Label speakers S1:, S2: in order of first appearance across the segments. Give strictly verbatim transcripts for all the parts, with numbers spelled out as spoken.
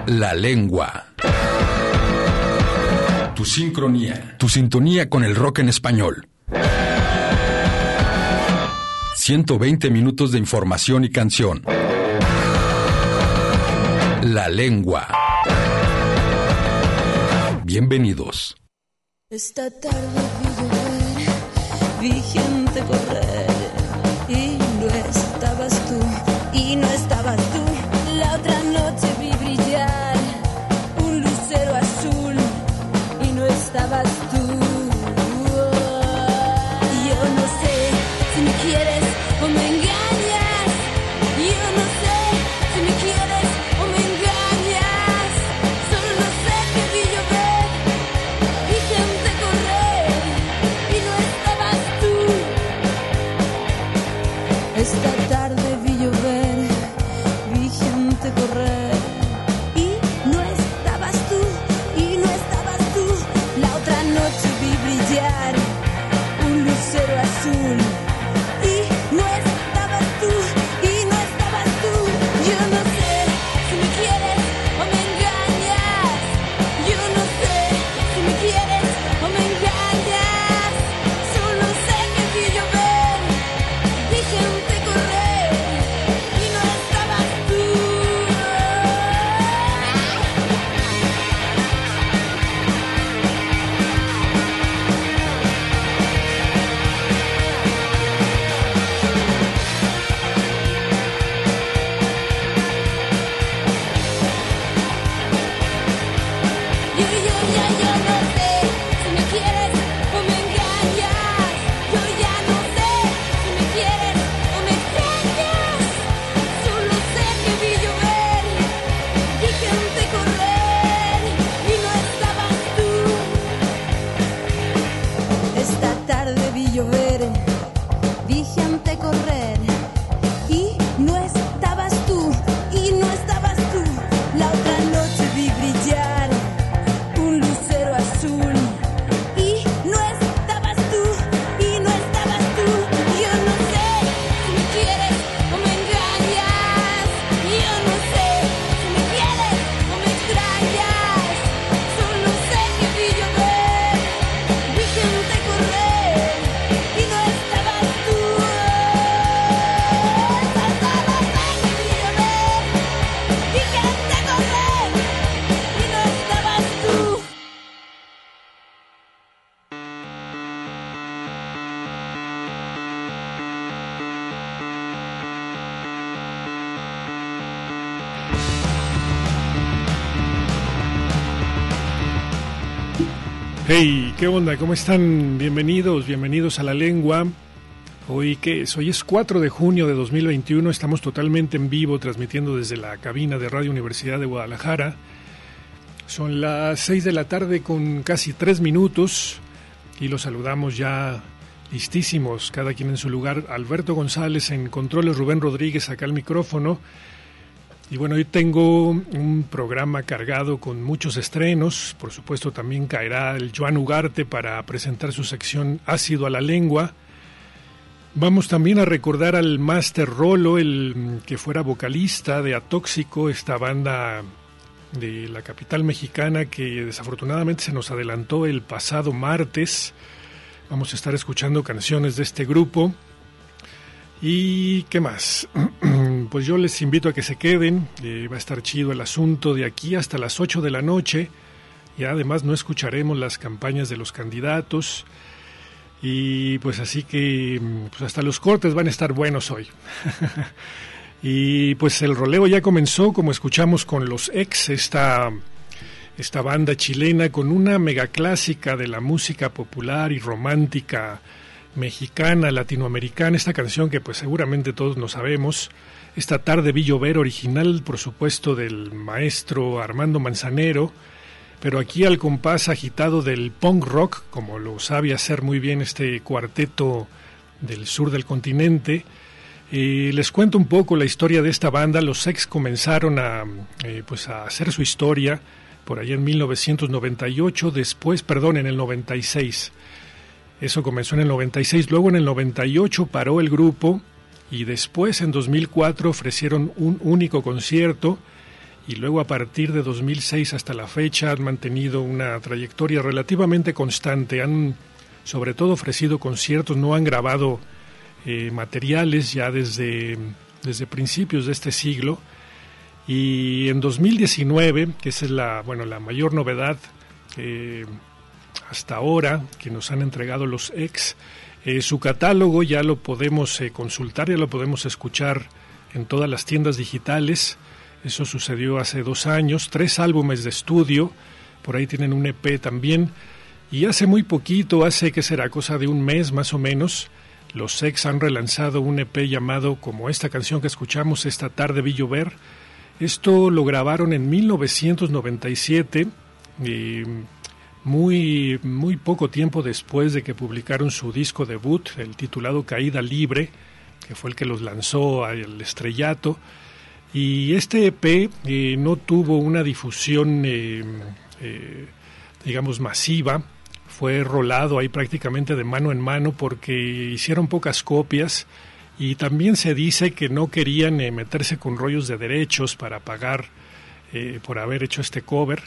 S1: La lengua. Tu sincronía, tu sintonía con el rock en español. ciento veinte minutos de información y canción. La lengua. Bienvenidos.
S2: Esta tarde vi llover, vi gente correr, y no estabas tú, y no estabas tú. La otra noche vi brillar un lucero azul, y no estabas tú. Yo no sé si me quieres o me engañas, yo no sé si me quieres o me engañas. Solo sé que vi llover, vi gente correr, y no estabas tú. Esta tarde vi llover, vi gente correr, y no estabas tú, y no estabas tú. La otra noche vi brillar un lucero azul, y no estabas tú, y no estabas tú. Yo no sé si me quieres o me engañas, yo no sé si me quieres o me engañas. Solo sé que vi llover, vi gente correr, y no estabas tú. Yo, yo, ya, yo no sé si me quieres o me engañas. Yo ya no sé si me quieres o me extrañas. Solo sé que vi llover, vi gente correr, y no estabas tú. Esta tarde vi llover, vi gente correr, y no estabas tú, y no estabas tú. La otra noche vi brillar un lucero azul, y no estabas tú, y no estabas tú. Yo no sé si me quieres o me engañas, yo no sé si me quieres o me extrañas. Solo sé que vi llover, vi gente correr, y no estabas tú. Solo sé que vi llover, vi gente correr, y no estabas tú.
S3: Hey, ¿qué onda? ¿Cómo están? Bienvenidos, bienvenidos a La Lengua. Hoy, ¿qué es? Hoy es cuatro de junio de dos mil veintiuno, estamos totalmente en vivo, transmitiendo desde la cabina de Radio Universidad de Guadalajara. Son las seis de la tarde con casi tres minutos y los saludamos ya listísimos, cada quien en su lugar. Alberto González en controles, Rubén Rodríguez acá al micrófono. Y bueno, hoy tengo un programa cargado con muchos estrenos. Por supuesto, también caerá el Joan Ugarte para presentar su sección Ácido a la Lengua. Vamos también a recordar al Máster Rolo, el que fuera vocalista de Atóxico, esta banda de la capital mexicana que desafortunadamente se nos adelantó el pasado martes. Vamos a estar escuchando canciones de este grupo. ¿Y qué más? Pues yo les invito a que se queden, eh, va a estar chido el asunto de aquí hasta las ocho de la noche, y además no escucharemos las campañas de los candidatos, y pues así que pues hasta los cortes van a estar buenos hoy. Y pues el roleo ya comenzó, como escuchamos con Los Ex, esta, esta banda chilena con una megaclásica de la música popular y romántica mexicana, latinoamericana, esta canción que pues seguramente todos nos sabemos. Esta tarde vi llover, original por supuesto del maestro Armando Manzanero, pero aquí al compás agitado del punk rock, como lo sabe hacer muy bien este cuarteto del sur del continente. Eh, les cuento un poco la historia de esta banda. Los Ex comenzaron a, eh, pues a hacer su historia por allá en mil novecientos noventa y ocho, después, perdón, en el noventa y seis. Eso comenzó en el noventa y seis, luego en el noventa y ocho paró el grupo y después en dos mil cuatro ofrecieron un único concierto y luego a partir de dos mil seis hasta la fecha han mantenido una trayectoria relativamente constante. Han sobre todo ofrecido conciertos, no han grabado eh, materiales ya desde, desde principios de este siglo. Y en dos mil diecinueve, que esa es la, bueno, la mayor novedad eh, hasta ahora que nos han entregado los ex, eh, su catálogo ya lo podemos eh, consultar, ya lo podemos escuchar en todas las tiendas digitales. Eso sucedió hace dos años, tres álbumes de estudio, por ahí tienen un E P también, y hace muy poquito, hace que será cosa de un mes más o menos, los ex han relanzado un E P llamado, como esta canción que escuchamos, Esta tarde vi llover. Esto lo grabaron en mil novecientos noventa y siete, y muy, muy poco tiempo después de que publicaron su disco debut, el titulado Caída Libre, que fue el que los lanzó al estrellato. Y este E P eh, no tuvo una difusión, eh, eh, digamos, masiva. Fue rolado ahí prácticamente de mano en mano porque hicieron pocas copias y también se dice que no querían eh, meterse con rollos de derechos para pagar eh, por haber hecho este cover.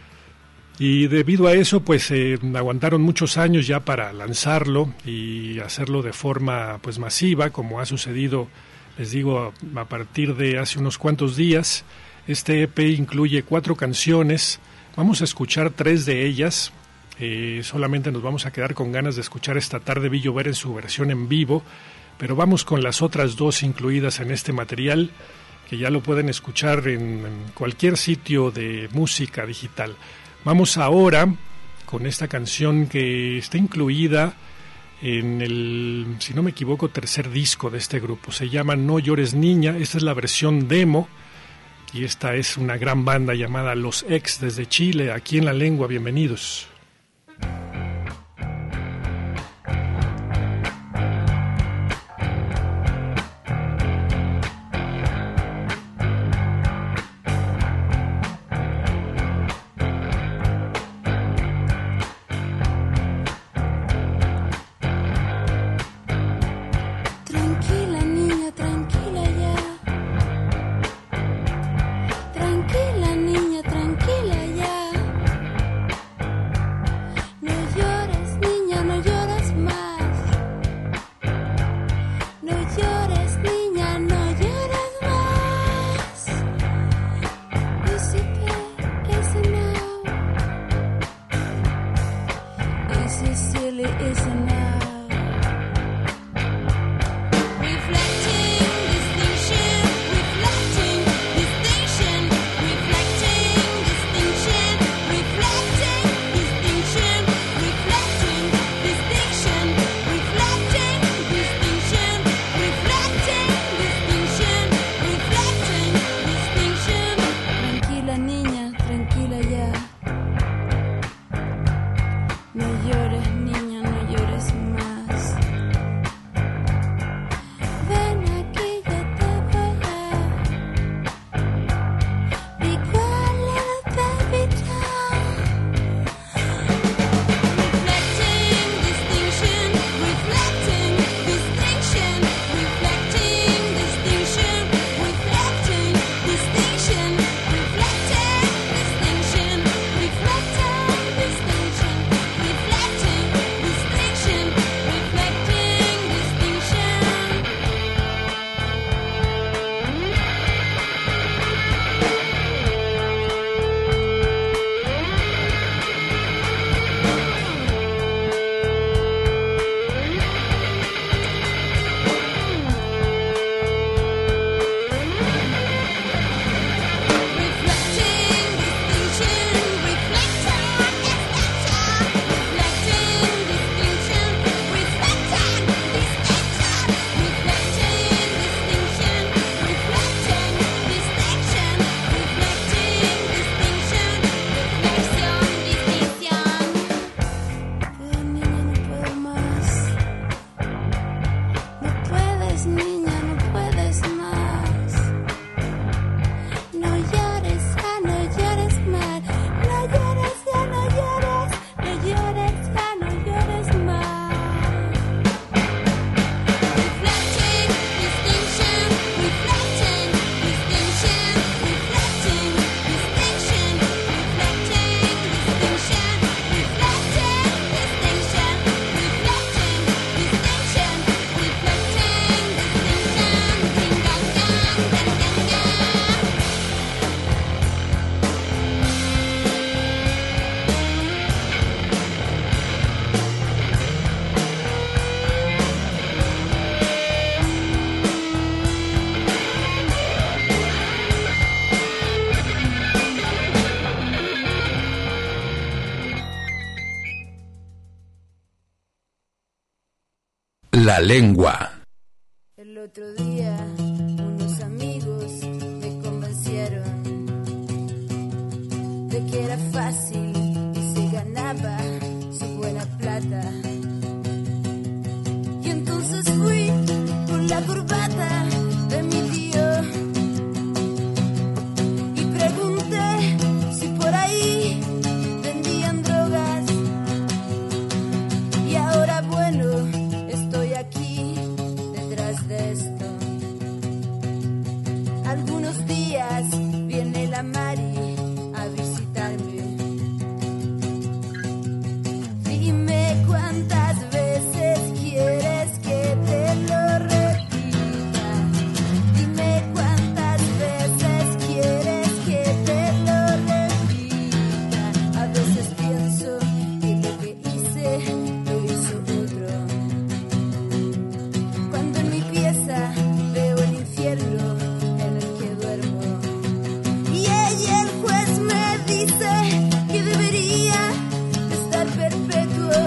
S3: Y debido a eso, pues eh, aguantaron muchos años ya para lanzarlo y hacerlo de forma pues masiva, como ha sucedido, les digo, a partir de hace unos cuantos días. Este E P incluye cuatro canciones, vamos a escuchar tres de ellas, eh, solamente nos vamos a quedar con ganas de escuchar Esta tarde vi llover en su versión en vivo, pero vamos con las otras dos incluidas en este material, que ya lo pueden escuchar en, en cualquier sitio de música digital. Vamos ahora con esta canción que está incluida en el, si no me equivoco, tercer disco de este grupo. Se llama No llores niña, esta es la versión demo y esta es una gran banda llamada Los Ex desde Chile, aquí en La Lengua. Bienvenidos.
S2: Tranquila niña, tranquila ya.
S1: La Lengua.
S2: El otro día unos amigos me convencieron de que era fácil y se ganaba su buena plata. Y entonces fui por la corbata de mi tío y pregunté si por ahí vendían drogas. Y ahora bueno, estoy aquí detrás de esto. Algunos días viene la Mari a visitarme. Dime cuántas veces quieres que te lo repita. Dime cuántas veces quieres que te lo repita. A veces pienso que lo que hice lo hizo otro. Cuando en mi pieza veo el infierno en el que duermo. Y ella, el juez, me dice que debería estar perpetuo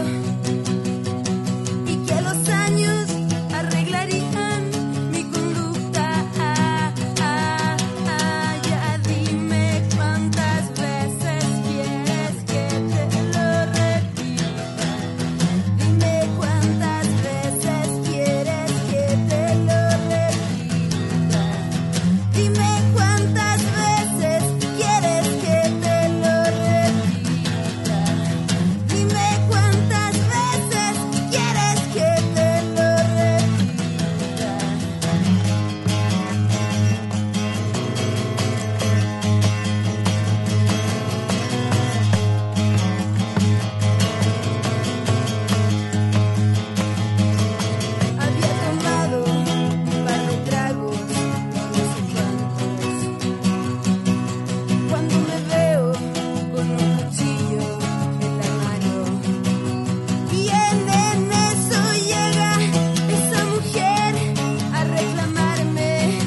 S2: y que los años arreglarían mi conducta. Ah, ah, ah, ya dime cuántas veces quieres que te lo repita. Dime cuántas veces quieres que te lo repita. Dime cuántas veces quieres que te lo repita. Dime cuántas veces quieres que te lo repita. Había tomado un par de tragos, no sé cuántos, cuando me veo con un cuchillo en la mano. Y en eso llega esa mujer a reclamarme.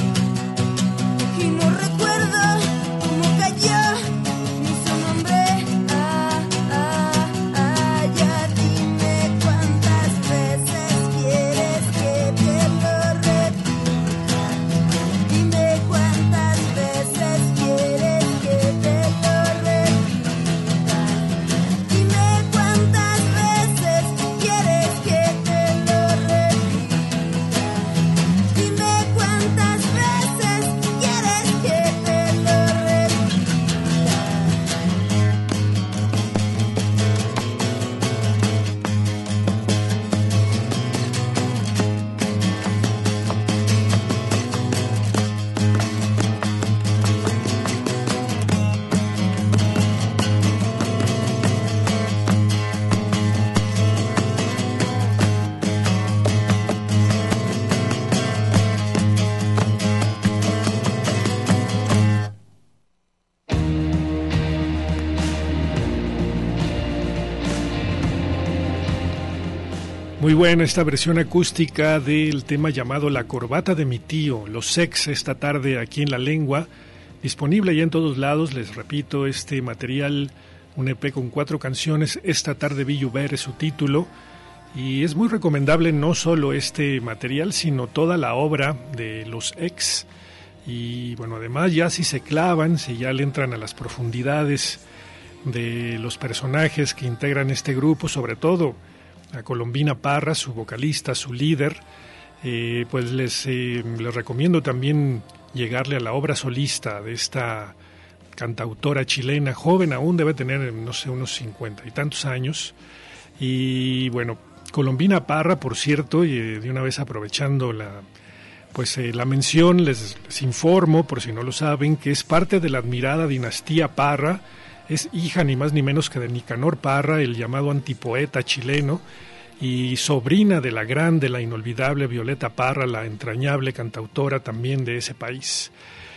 S2: Y no recuerdo cómo cayó ni su nombre. Ah, ah, ah, ya dime cuántas veces quieres que te lo repita. Dime cuántas veces quieres que te lo repita. Dime cuántas veces quieres que te lo repita. Dime cuántas veces quieres que te lo repita.
S3: Muy buena esta versión acústica del tema llamado La Corbata de mi tío, Los Sex, esta tarde aquí en La Lengua, disponible ya en todos lados. Les repito, este material, un E P con cuatro canciones, Esta tarde vi llover es su título, y es muy recomendable no solo este material, sino toda la obra de Los Ex. Y bueno, además ya si se clavan, si ya le entran a las profundidades de los personajes que integran este grupo, sobre todo a Colombina Parra, su vocalista, su líder, eh, pues les, eh, les recomiendo también llegarle a la obra solista de esta cantautora chilena, joven aún, debe tener, no sé, unos cincuenta y tantos años. Y bueno, Colombina Parra, por cierto, y eh, de una vez aprovechando la, pues, eh, la mención, les, les informo, por si no lo saben, que es parte de la admirada dinastía Parra. Es hija ni más ni menos que de Nicanor Parra, el llamado antipoeta chileno, y sobrina de la gran, de la inolvidable Violeta Parra, la entrañable cantautora también de ese país.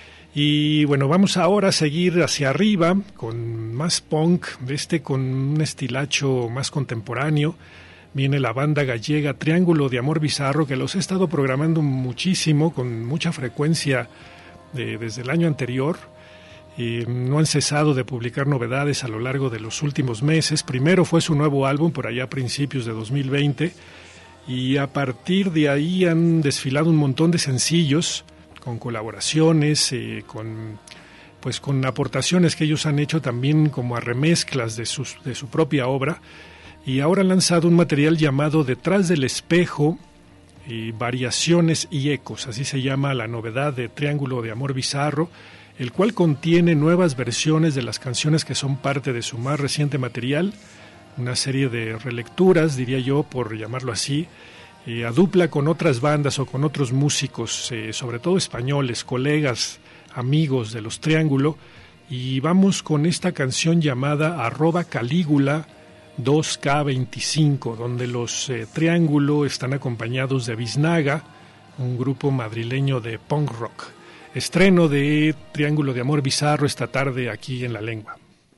S3: Y bueno, vamos ahora a seguir hacia arriba con más punk, este con un estilacho más contemporáneo. Viene la banda gallega Triángulo de Amor Bizarro, que los he estado programando muchísimo, con mucha frecuencia de, desde el año anterior. Eh, no han cesado de publicar novedades a lo largo de los últimos meses. Primero fue su nuevo álbum por allá a principios de dos mil veinte, y a partir de ahí han desfilado un montón de sencillos con colaboraciones, eh, con pues con aportaciones que ellos han hecho también como a remezclas de, sus, de su propia obra, y ahora han lanzado un material llamado Detrás del Espejo, y Variaciones y Ecos, así se llama la novedad de Triángulo de Amor Bizarro, el cual contiene nuevas versiones de las canciones que son parte de su más reciente material, una serie de relecturas, diría yo, por llamarlo así, eh, a dupla con otras bandas o con otros músicos, eh, sobre todo españoles, colegas, amigos de los Triángulo, y vamos con esta canción llamada arroba Calígula dos K veinticinco, donde los eh, Triángulo están acompañados de Biznaga, un grupo madrileño de punk rock. Estreno de Triángulo de Amor Bizarro esta tarde aquí en La Lengua.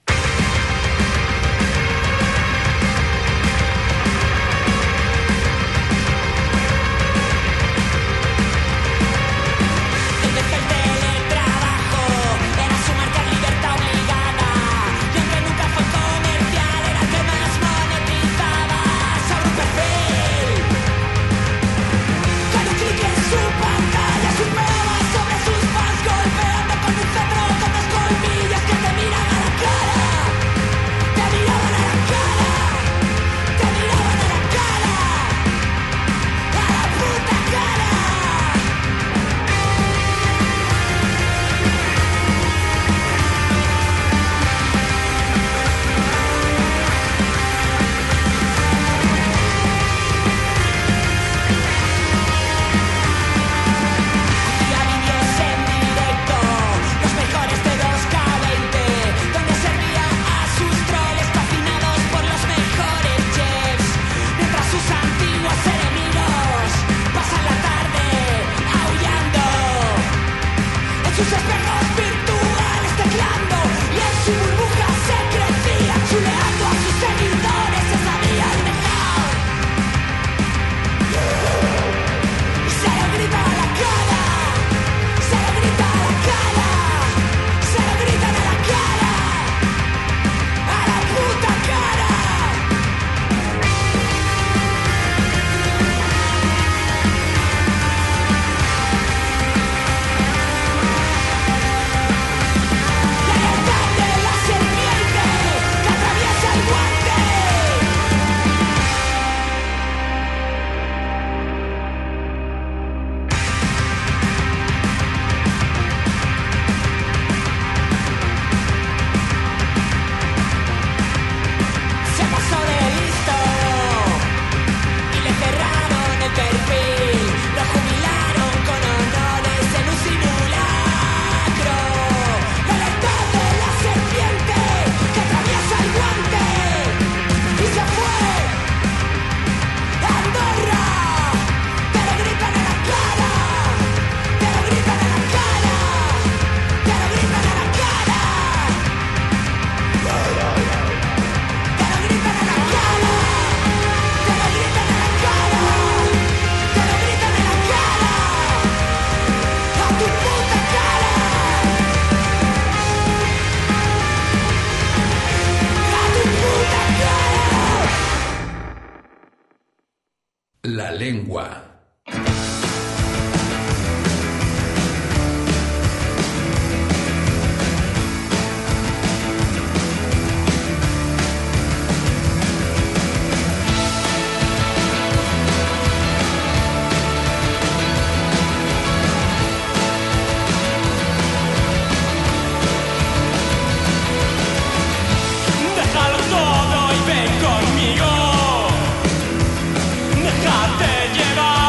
S1: La Lengua.
S4: Déjalo todo y ven conmigo. Déjate llevar.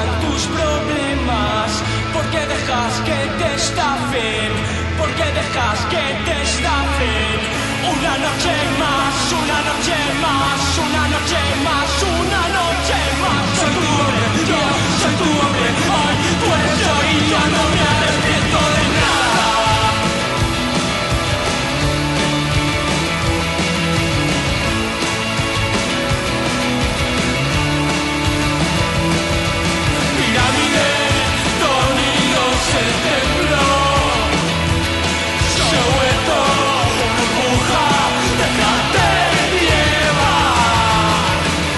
S4: olvidar tus problemas. ¿Por qué dejas que te estafen? ¿Por qué dejas que te estafen? Una noche más, una noche más, una noche más, una noche más. Soy tu hombre, yo soy tu hombre. Hoy tú eres yo y ya no me arrepiento de nada. Pirámide, dormidos el templo. Se ha vuelto una burbuja, déjate llevar.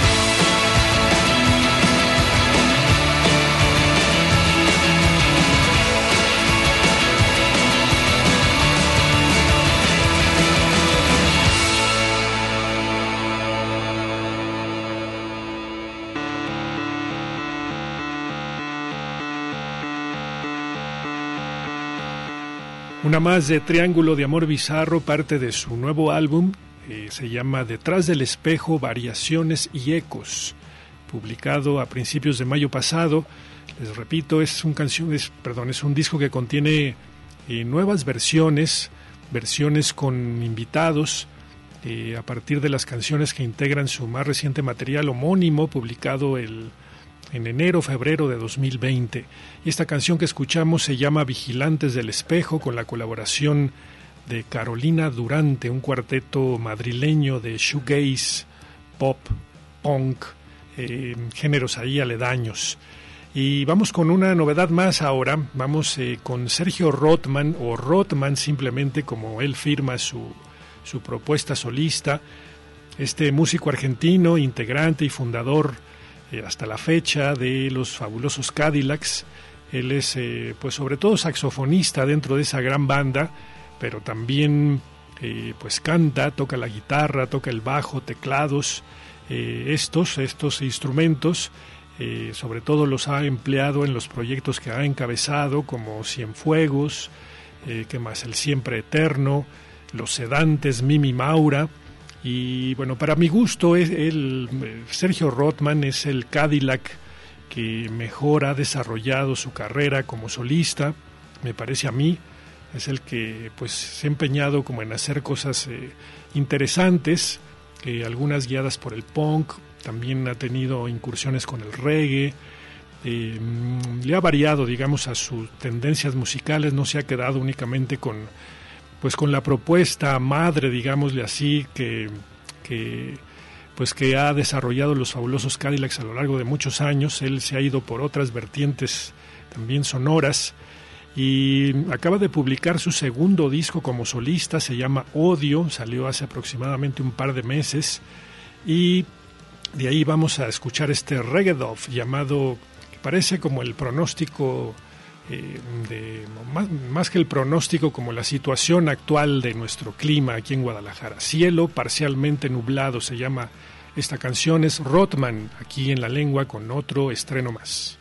S3: Una más de Triángulo de Amor Bizarro, parte de su nuevo álbum, eh, se llama Detrás del Espejo, Variaciones y Ecos, publicado a principios de mayo pasado. Les repito, es un canción, es, perdón, es un disco que contiene eh, nuevas versiones, versiones con invitados, eh, a partir de las canciones que integran su más reciente material homónimo, publicado el en enero, febrero de dos mil veinte. Y esta canción que escuchamos se llama Vigilantes del Espejo, con la colaboración de Carolina Durante, un cuarteto madrileño de shoegaze, pop, punk, eh, géneros ahí aledaños. Y vamos con una novedad más ahora, vamos eh, con Sergio Rothman, o Rothman simplemente como él firma su, su propuesta solista, este músico argentino, integrante y fundador Eh, hasta la fecha de los fabulosos Cadillacs. Él es eh, pues sobre todo saxofonista dentro de esa gran banda, pero también eh, pues canta, toca la guitarra, toca el bajo, teclados, eh, estos, estos instrumentos, eh, sobre todo los ha empleado en los proyectos que ha encabezado, como Cienfuegos, eh, ¿qué más? El Siempre Eterno, Los Sedantes, Mimi Maura. Y bueno, para mi gusto, es el, Sergio Rothman es el Cadillac que mejor ha desarrollado su carrera como solista, me parece a mí. Es el que pues se ha empeñado como en hacer cosas eh, interesantes, eh, algunas guiadas por el punk, también ha tenido incursiones con el reggae, eh, le ha variado, digamos, a sus tendencias musicales, no se ha quedado únicamente con pues con la propuesta madre, digámosle así, que, que pues que ha desarrollado los fabulosos Cadillacs a lo largo de muchos años. Él se ha ido por otras vertientes también sonoras y acaba de publicar su segundo disco como solista, se llama Odio, salió hace aproximadamente un par de meses, y de ahí vamos a escuchar este reggae-dub llamado, que parece como el pronóstico Eh, de, más, más que el pronóstico, como la situación actual de nuestro clima aquí en Guadalajara. Cielo parcialmente nublado se llama esta canción. Es Rothman aquí en La Lengua con otro estreno más.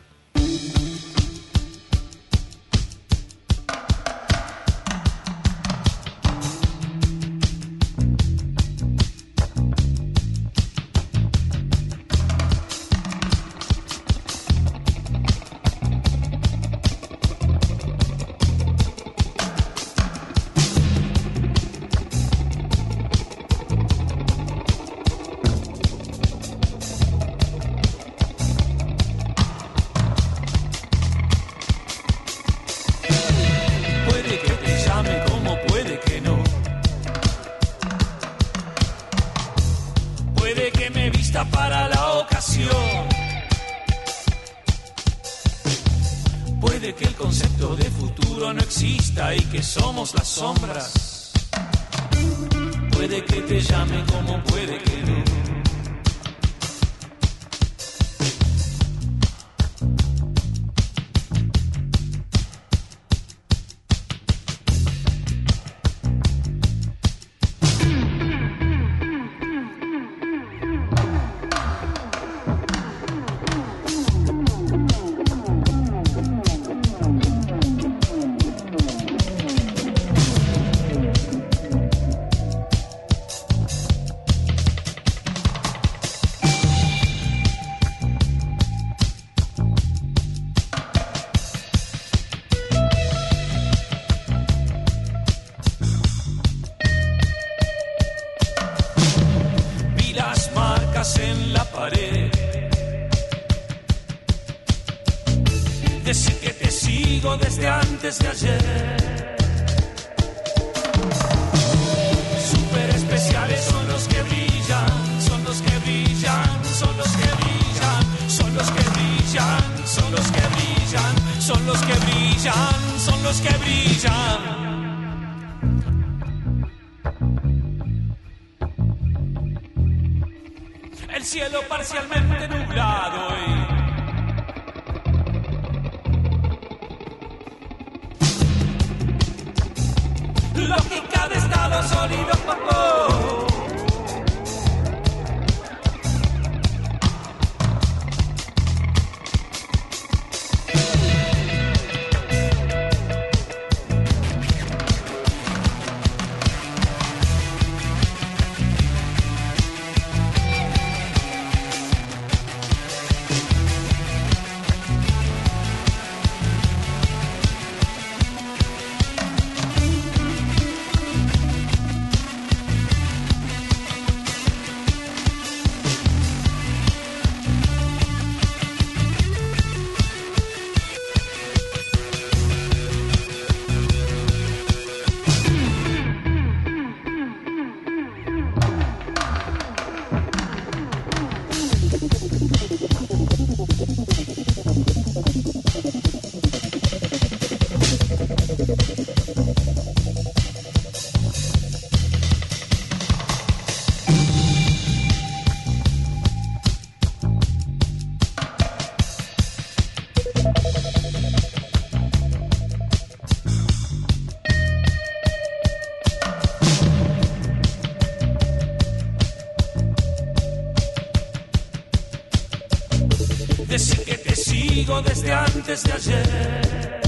S4: Somos las sombras. Puede que te llame como puede que no. decir que te sigo desde antes de ayer. Super especiales son los que brillan, son los que brillan, son los que brillan, son los que brillan, son los que brillan, son los que brillan, son los que brillan. El cielo parcialmente nublado y lógica de estado sólido, papá. Decir que te sigo desde antes de ayer.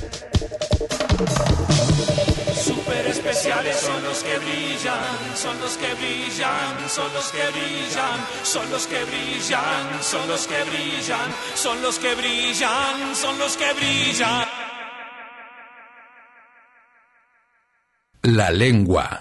S4: Super especiales son los que brillan, son los que brillan, son los que brillan, son los que brillan, son los que brillan, son los que brillan, son los que brillan.
S1: La lengua.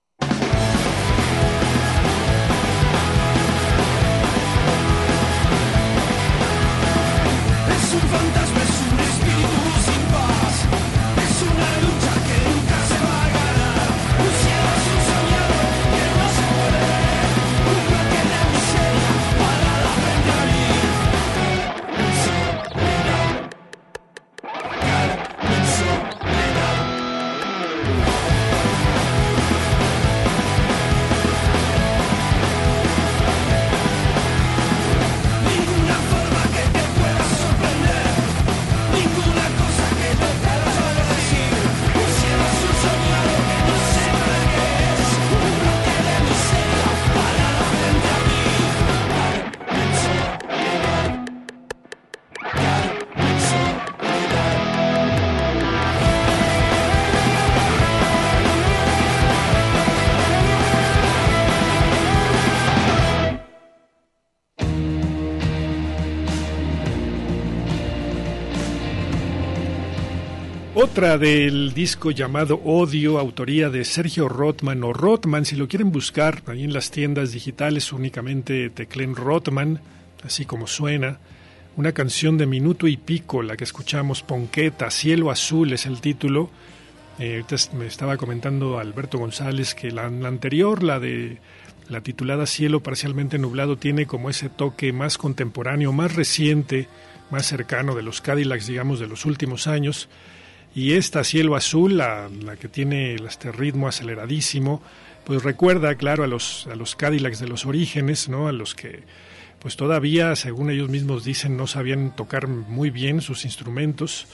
S3: Otra del disco llamado Odio, autoría de Sergio Rothman o Rothman, si lo quieren buscar ahí en las tiendas digitales únicamente tecleen Rothman, así como suena. Una canción de minuto y pico, la que escuchamos, Ponqueta, Cielo Azul es el título. Eh, ahorita me estaba comentando Alberto González que la, la anterior, la de la titulada Cielo parcialmente nublado, tiene como ese toque más contemporáneo, más reciente, más cercano de los Cadillacs, digamos, de los últimos años. Y esta Cielo Azul, la, la que tiene este ritmo aceleradísimo, pues recuerda, claro, a los, a los Cadillacs de los orígenes, ¿no? A los que pues todavía, según ellos mismos dicen, no sabían tocar muy bien sus instrumentos.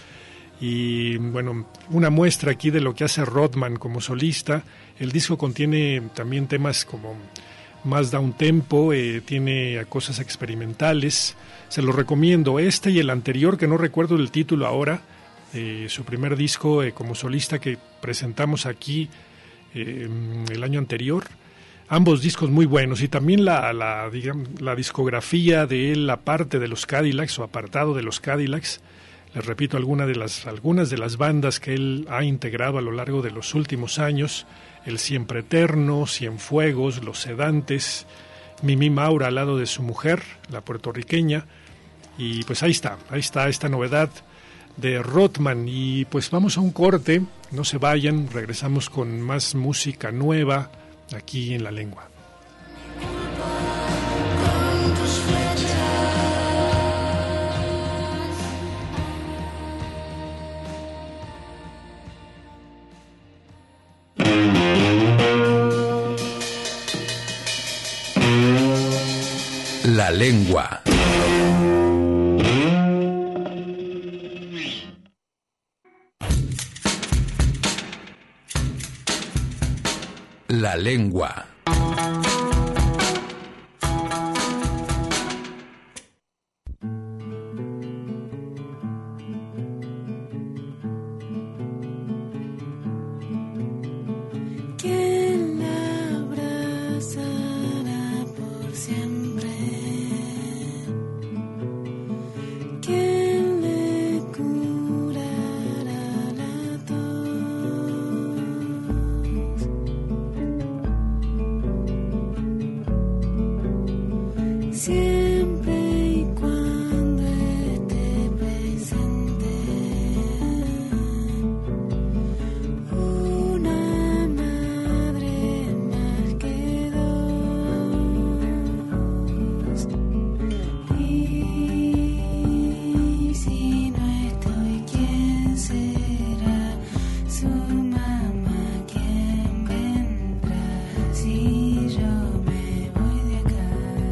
S3: Y bueno, una muestra aquí de lo que hace Rothman como solista. El disco contiene también temas como más downtempo, eh, tiene cosas experimentales. Se lo recomiendo, este y el anterior, que no recuerdo el título ahora, eh, su primer disco eh, como solista que presentamos aquí eh, el año anterior. Ambos discos muy buenos, y también la, la, digamos, la discografía de él, la parte de los Cadillacs o apartado de los Cadillacs. Les repito, alguna de las, algunas de las bandas que él ha integrado a lo largo de los últimos años: El Siempre Eterno, Cienfuegos, Los Sedantes, Mimi Maura al lado de su mujer, la puertorriqueña. Y pues ahí está, ahí está esta novedad de Rothman. Y pues vamos a un corte, no se vayan, regresamos con más música nueva aquí en La Lengua.
S1: La Lengua. La Lengua.
S2: ¿Quién la abrazará por siempre? ¿Quién le curará la tos? Siempre y cuando esté presente una madre más que dos. Y si no estoy, ¿quién será? Su mamá, ¿quién vendrá? Si yo me voy de acá.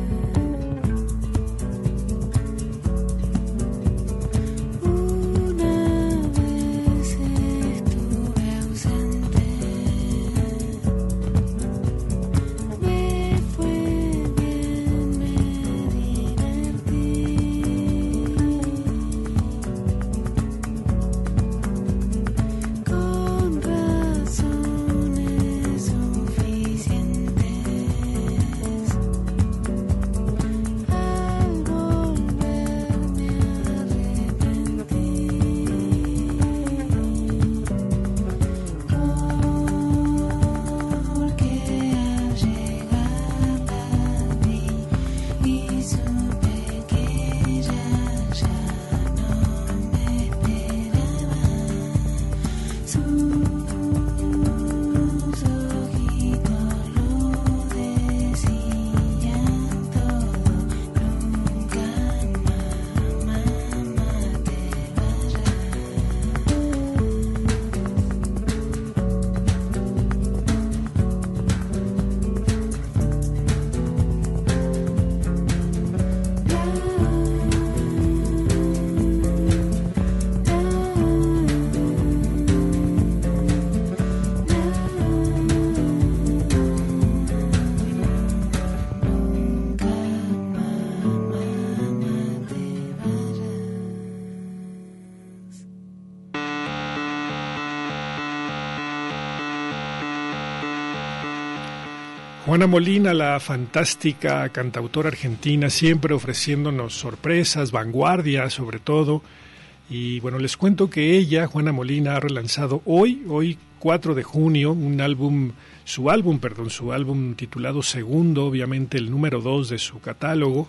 S2: Una vez estuve ausente, me fue bien, me divertí, con razones suficientes. Al volverme arrepentí, porque al llegar tarde y supe que ella ya no me esperaba, sus ojitos lo decían todo. Nunca más, mamá, te vayas.
S3: Juana Molina, la fantástica cantautora argentina, siempre ofreciéndonos sorpresas, vanguardia sobre todo. Y bueno, les cuento que ella, Juana Molina, ha relanzado hoy, hoy cuatro de junio, un álbum, su álbum, perdón, su álbum titulado Segundo, obviamente el número dos de su catálogo,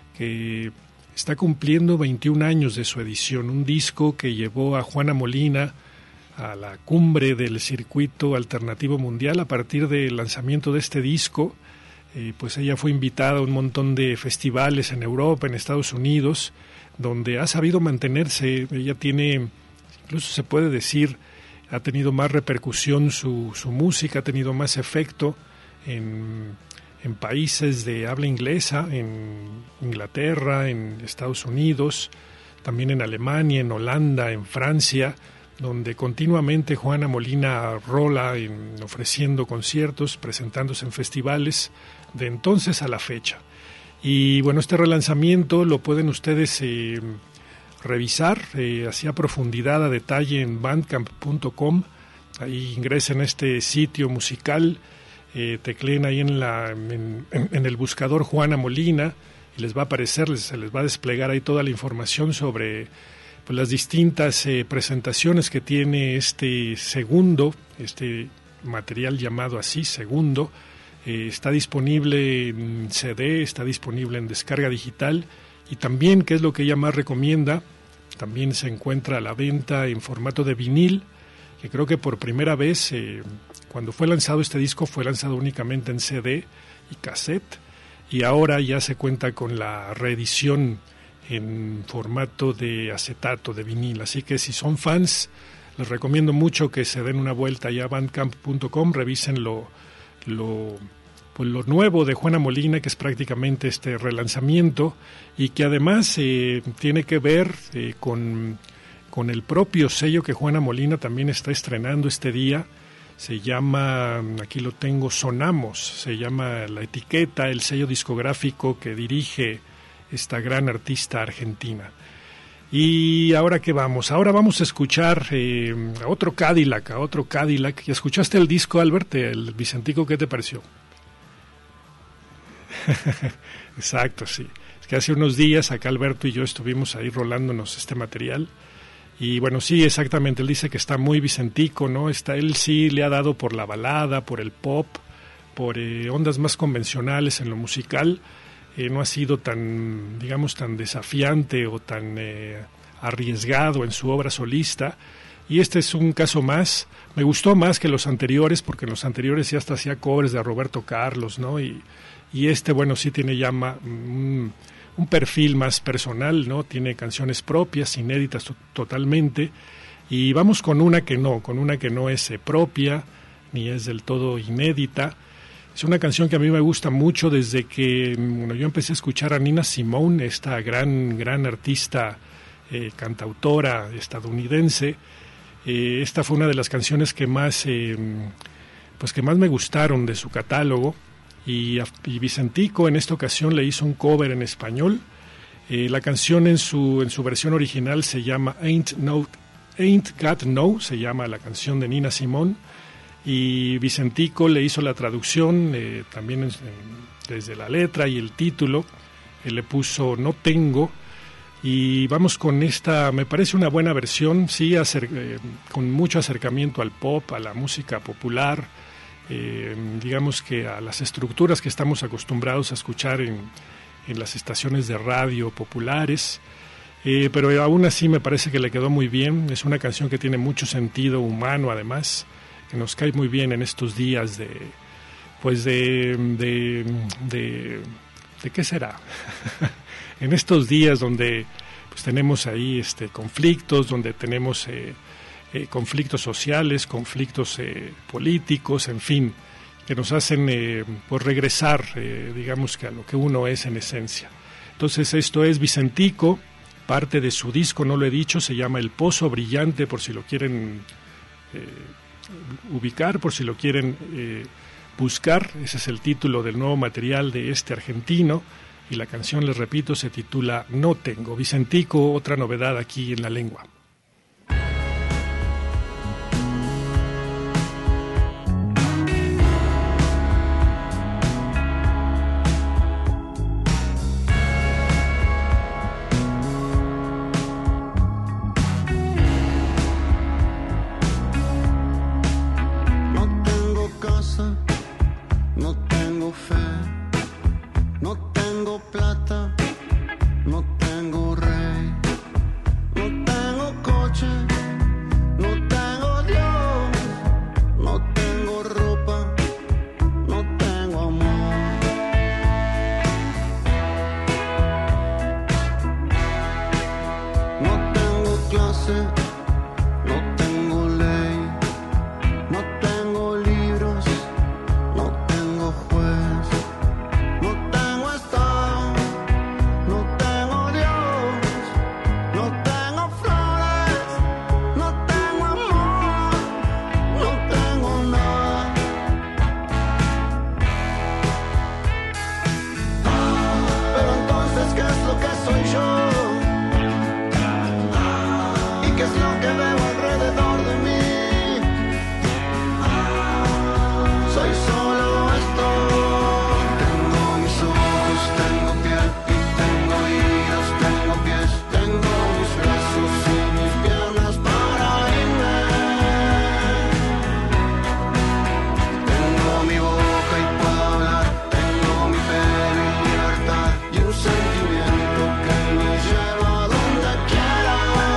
S3: que está cumpliendo veintiún años de su edición, un disco que llevó a Juana Molina a la cumbre del circuito alternativo mundial. A partir del lanzamiento de este disco, eh, pues ella fue invitada a un montón de festivales en Europa, en Estados Unidos, donde ha sabido mantenerse. Ella tiene, incluso se puede decir, ha tenido más repercusión su, su música, ha tenido más efecto en, en países de habla inglesa, en Inglaterra, en Estados Unidos, también en Alemania, en Holanda, en Francia, donde continuamente Juana Molina rola en, ofreciendo conciertos, presentándose en festivales de entonces a la fecha. Y bueno, este relanzamiento lo pueden ustedes eh, revisar eh, así a profundidad, a detalle en bandcamp punto com. Ahí ingresen a este sitio musical, eh, tecleen ahí en, la, en, en, en el buscador Juana Molina y les va a aparecer, les, se les va a desplegar ahí toda la información sobre pues, las distintas eh, presentaciones que tiene este segundo, este material llamado así, Segundo. Eh, está disponible en C D, está disponible en descarga digital y también, que es lo que ella más recomienda, también se encuentra a la venta en formato de vinil, que creo que por primera vez, eh, cuando fue lanzado este disco, fue lanzado únicamente en C D y cassette, y ahora ya se cuenta con la reedición en formato de acetato, de vinil. Así que si son fans, les recomiendo mucho que se den una vuelta allá a bandcamp punto com, revisen lo, lo, pues lo nuevo de Juana Molina, que es prácticamente este relanzamiento, y que además eh, tiene que ver eh, con, con el propio sello que Juana Molina también está estrenando este día. Se llama, aquí lo tengo, Sonamos, se llama la etiqueta, el sello discográfico que dirige esta gran artista argentina. Y ahora qué vamos, ahora vamos a escuchar eh, a otro Cadillac, a otro Cadillac. ¿Ya escuchaste el disco, Albert, el Vicentico? ¿Qué te pareció? Exacto, sí. Es que hace unos días acá Alberto y yo estuvimos ahí rolándonos este material. Y bueno, sí, exactamente, él dice que está muy Vicentico, ¿no? Está, él sí le ha dado por la balada, por el pop, por eh, ondas más convencionales en lo musical. Eh, no ha sido tan, digamos, tan desafiante o tan eh, arriesgado en su obra solista. Y este es un caso más. Me gustó más que los anteriores, porque en los anteriores ya hasta hacía covers de Roberto Carlos, ¿no? Y, y este, bueno, sí tiene ya ma, un, un perfil más personal, ¿no? Tiene canciones propias, inéditas to- totalmente. Y vamos con una que no, con una que no es eh, propia, ni es del todo inédita. Es una canción que a mí me gusta mucho desde que bueno, yo empecé a escuchar a Nina Simone, esta gran, gran artista, eh, cantautora estadounidense. Eh, esta fue una de las canciones que más, eh, pues que más me gustaron de su catálogo. Y, y Vicentico en esta ocasión le hizo un cover en español. Eh, la canción en su, en su versión original se llama Ain't, no, Ain't Got No, se llama la canción de Nina Simone. Y Vicentico le hizo la traducción, eh, también en, desde la letra y el título, él le puso No Tengo, y vamos con esta, me parece una buena versión, sí, acer, eh, con mucho acercamiento al pop, a la música popular, eh, digamos que a las estructuras que estamos acostumbrados a escuchar en, en las estaciones de radio populares, eh, pero aún así me parece que le quedó muy bien. Es una canción que tiene mucho sentido humano además, que nos cae muy bien en estos días de, pues de, de, de, de ¿qué será? En estos días donde pues tenemos ahí este conflictos, donde tenemos eh, eh, conflictos sociales, conflictos eh, políticos, en fin, que nos hacen eh, pues regresar, eh, digamos que a lo que uno es en esencia. Entonces esto es Vicentico, parte de su disco, no lo he dicho, se llama El Pozo Brillante, por si lo quieren eh, ubicar, por si lo quieren eh, buscar. Ese es el título del nuevo material de este argentino, y la canción, les repito, se titula No Tengo. Vicentico, otra novedad aquí en La Lengua.
S5: Sentimiento que me lleva donde quiera.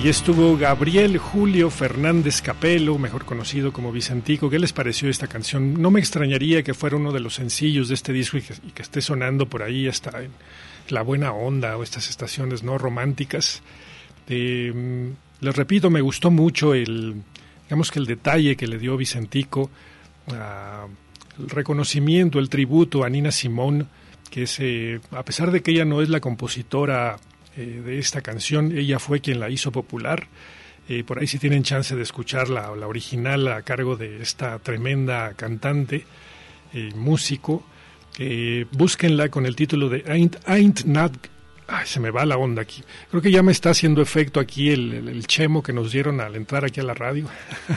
S3: Allí estuvo Gabriel Julio Fernández Capelo, mejor conocido como Vicentico. ¿Qué les pareció esta canción? No me extrañaría que fuera uno de los sencillos de este disco y que, y que esté sonando por ahí hasta en La Buena Onda o estas estaciones no románticas. Eh, les repito, me gustó mucho el, digamos que el detalle que le dio Vicentico, uh, el reconocimiento, el tributo a Nina Simone, que es, eh, a pesar de que ella no es la compositora eh, de esta canción, ella fue quien la hizo popular. Eh, por ahí si tienen chance de escuchar la, la original a cargo de esta tremenda cantante, eh, músico, eh, búsquenla con el título de Ain't, Ain't Not... Ay, se me va la onda aquí. Creo que ya me está haciendo efecto aquí el, el, el chemo que nos dieron al entrar aquí a la radio.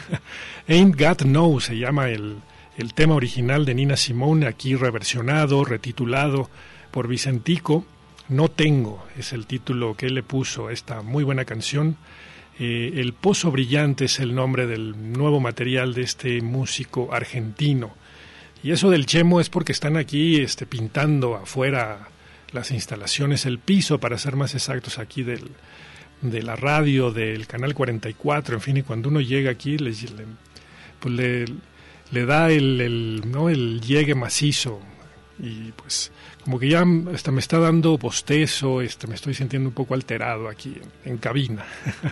S3: Ain't Got No se llama el, el tema original de Nina Simone, aquí reversionado, retitulado por Vicentico. No Tengo es el título que él le puso a esta muy buena canción. Eh, El Pozo Brillante es el nombre del nuevo material de este músico argentino. Y eso del chemo es porque están aquí este, pintando afuera las instalaciones, el piso, para ser más exactos, aquí del, de la radio, del canal cuarenta y cuatro, en fin, y cuando uno llega aquí, le, le, pues le, le da el, el, ¿no? el llegue macizo, y pues como que ya hasta me está dando bostezo, este, me estoy sintiendo un poco alterado aquí en, en cabina.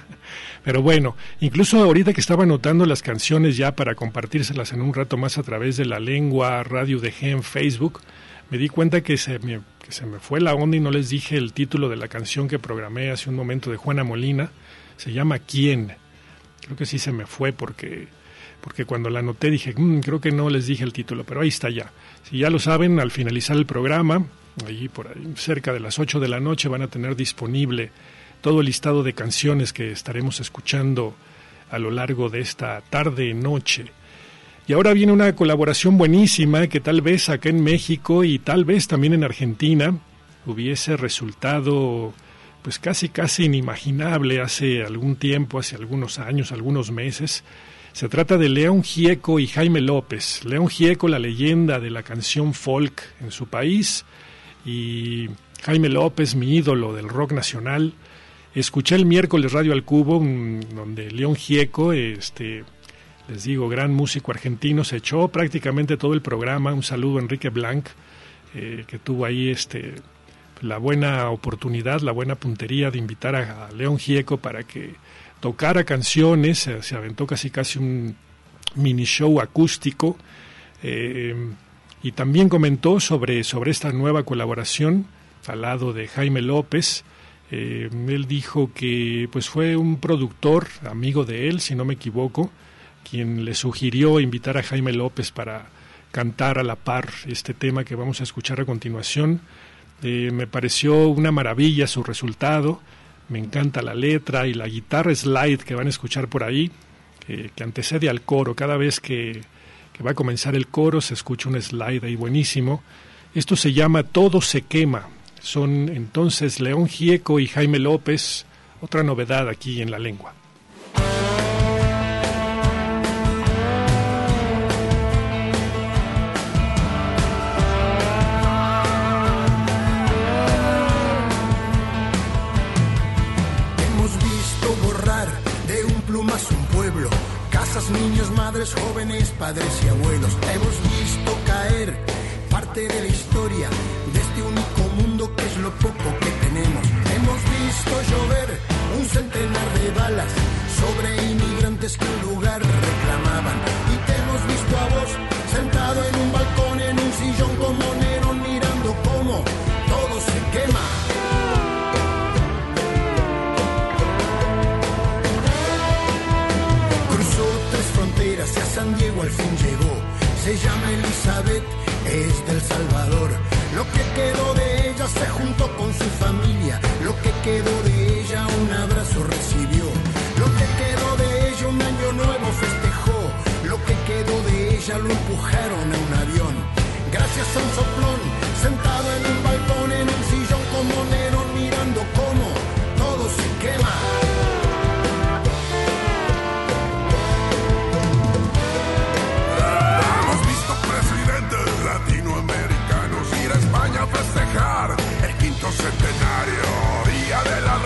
S3: Pero bueno, incluso ahorita que estaba anotando las canciones ya para compartírselas en un rato más a través de La Lengua Radio D G en Facebook, me di cuenta que se me, que se me fue la onda y no les dije el título de la canción que programé hace un momento de Juana Molina. Se llama ¿Quién? Creo que sí se me fue porque... porque cuando la anoté dije, mmm, creo que no les dije el título, pero ahí está ya. Si ya lo saben, al finalizar el programa, allí por ahí, cerca de las ocho de la noche, van a tener disponible todo el listado de canciones que estaremos escuchando a lo largo de esta tarde-noche. Y ahora viene una colaboración buenísima que tal vez acá en México y tal vez también en Argentina hubiese resultado pues casi casi inimaginable hace algún tiempo, hace algunos años, algunos meses. Se trata de León Gieco y Jaime López. León Gieco, la leyenda de la canción folk en su país, y Jaime López, mi ídolo del rock nacional. Escuché el miércoles Radio al Cubo, donde León Gieco, este, les digo, gran músico argentino, se echó prácticamente todo el programa. Un saludo a Enrique Blanc, eh, que tuvo ahí este, la buena oportunidad, la buena puntería de invitar a, a León Gieco para que tocara canciones. Se, se aventó casi casi un mini show acústico, eh, y también comentó sobre, sobre esta nueva colaboración al lado de Jaime López. Eh, él dijo que pues fue un productor, amigo de él, si no me equivoco, quien le sugirió invitar a Jaime López para cantar a la par este tema que vamos a escuchar a continuación. Eh, me pareció una maravilla su resultado. Me encanta la letra y la guitarra slide que van a escuchar por ahí, eh, que antecede al coro. Cada vez que, que va a comenzar el coro se escucha un slide ahí buenísimo. Esto se llama Todo se quema. Son entonces León Gieco y Jaime López, otra novedad aquí en La Lengua.
S5: Niños, madres, jóvenes, padres y abuelos. Hemos visto caer parte de la historia de este único mundo que es lo poco que tenemos. Hemos visto llover un centenar de balas sobre inmigrantes que un lugar reclamaban. Y te hemos visto a vos sentado en un balcón, en un sillón como Nerón, mirando cómo todo se quema. Hacia San Diego al fin llegó. Se llama Elizabeth, es del Salvador. Lo que quedó de ella se juntó con su familia. Lo que quedó de ella un abrazo recibió. Lo que quedó de ella un año nuevo festejó. Lo que quedó de ella lo empujaron a un avión. Gracias a un soplón, sentado en un balcón, en un sillón como Nerón, mirando cómo todo se quema.
S6: Latinoamericanos ir a España a festejar el quinto centenario, día de la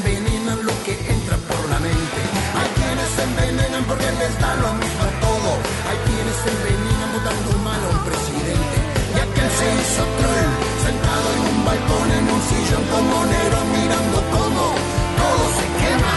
S5: envenenan lo que entra por la mente. Hay quienes se envenenan porque les da lo mismo todo. Hay quienes se envenenan votando mal a un presidente. Y aquel se hizo troll, sentado en un balcón, en un sillón como Nerón, mirando cómo todo se quema.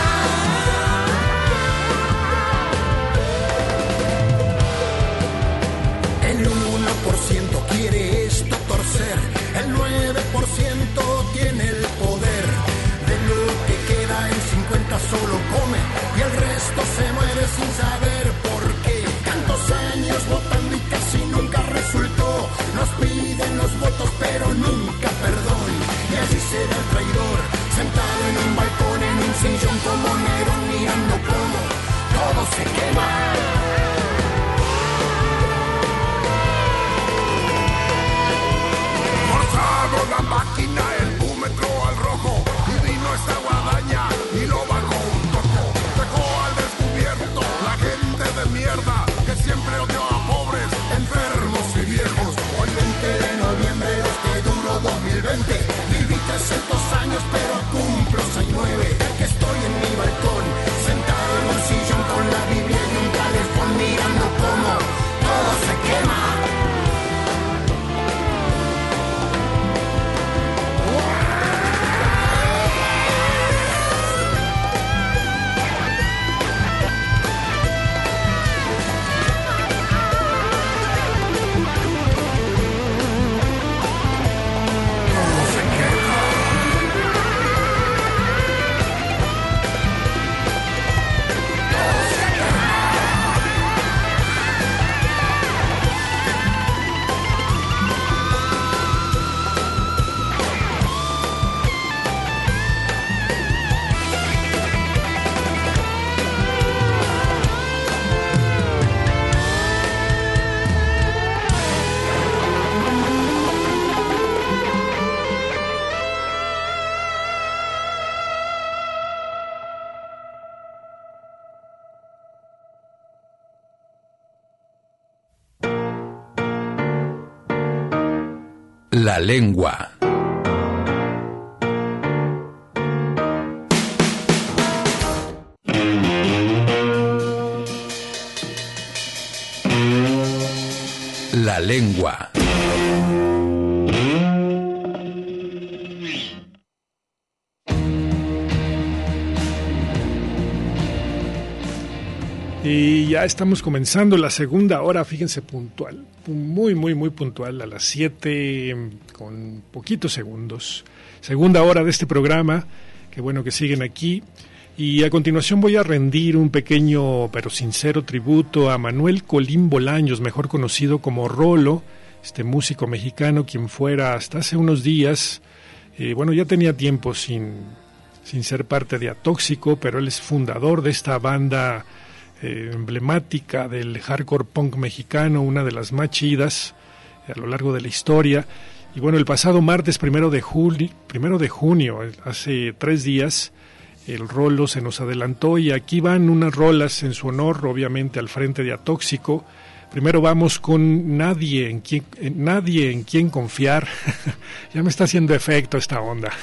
S5: El uno por ciento quiere esto torcer, el nueve por ciento tiene el poder. De lo que queda en cincuenta solo come y el resto se muere sin saber por qué. Tantos años votando y casi nunca resultó. Nos piden los votos pero nunca perdón. Y así se da el traidor, sentado en un balcón, en un sillón como Nerón, mirando cómo todo se quema. La máquina, el búmetro al rojo, y vino esta guadaña y lo bajó un toco. Dejó al descubierto la gente de mierda que siempre odió a pobres, enfermos y viejos. Hoy veinte de noviembre de este duro dos mil veinte, viví trescientos años pero cumplo seis nueve. Que estoy en mi balcón, sentado en un sillón con la Biblia y un calefón, mirando cómo todo se quema.
S1: La lengua. La lengua.
S3: Y ya estamos comenzando la segunda hora, fíjense, puntual, muy, muy, muy puntual, a las siete con poquitos segundos. Segunda hora de este programa, qué bueno que siguen aquí. Y a continuación voy a rendir un pequeño pero sincero tributo a Manuel Colín Bolaños, mejor conocido como Rolo, este músico mexicano, quien fuera hasta hace unos días, eh, bueno, ya tenía tiempo sin, sin ser parte de Atóxico, pero él es fundador de esta banda Eh, emblemática del hardcore punk mexicano, una de las más chidas a lo largo de la historia. Y bueno, el pasado martes primero de julio, primero de junio, hace tres días, el Rolo se nos adelantó y aquí van unas rolas en su honor, obviamente al frente de Atóxico. Primero vamos con Nadie en quien, en Nadie en quien confiar. Ya me está haciendo efecto esta onda.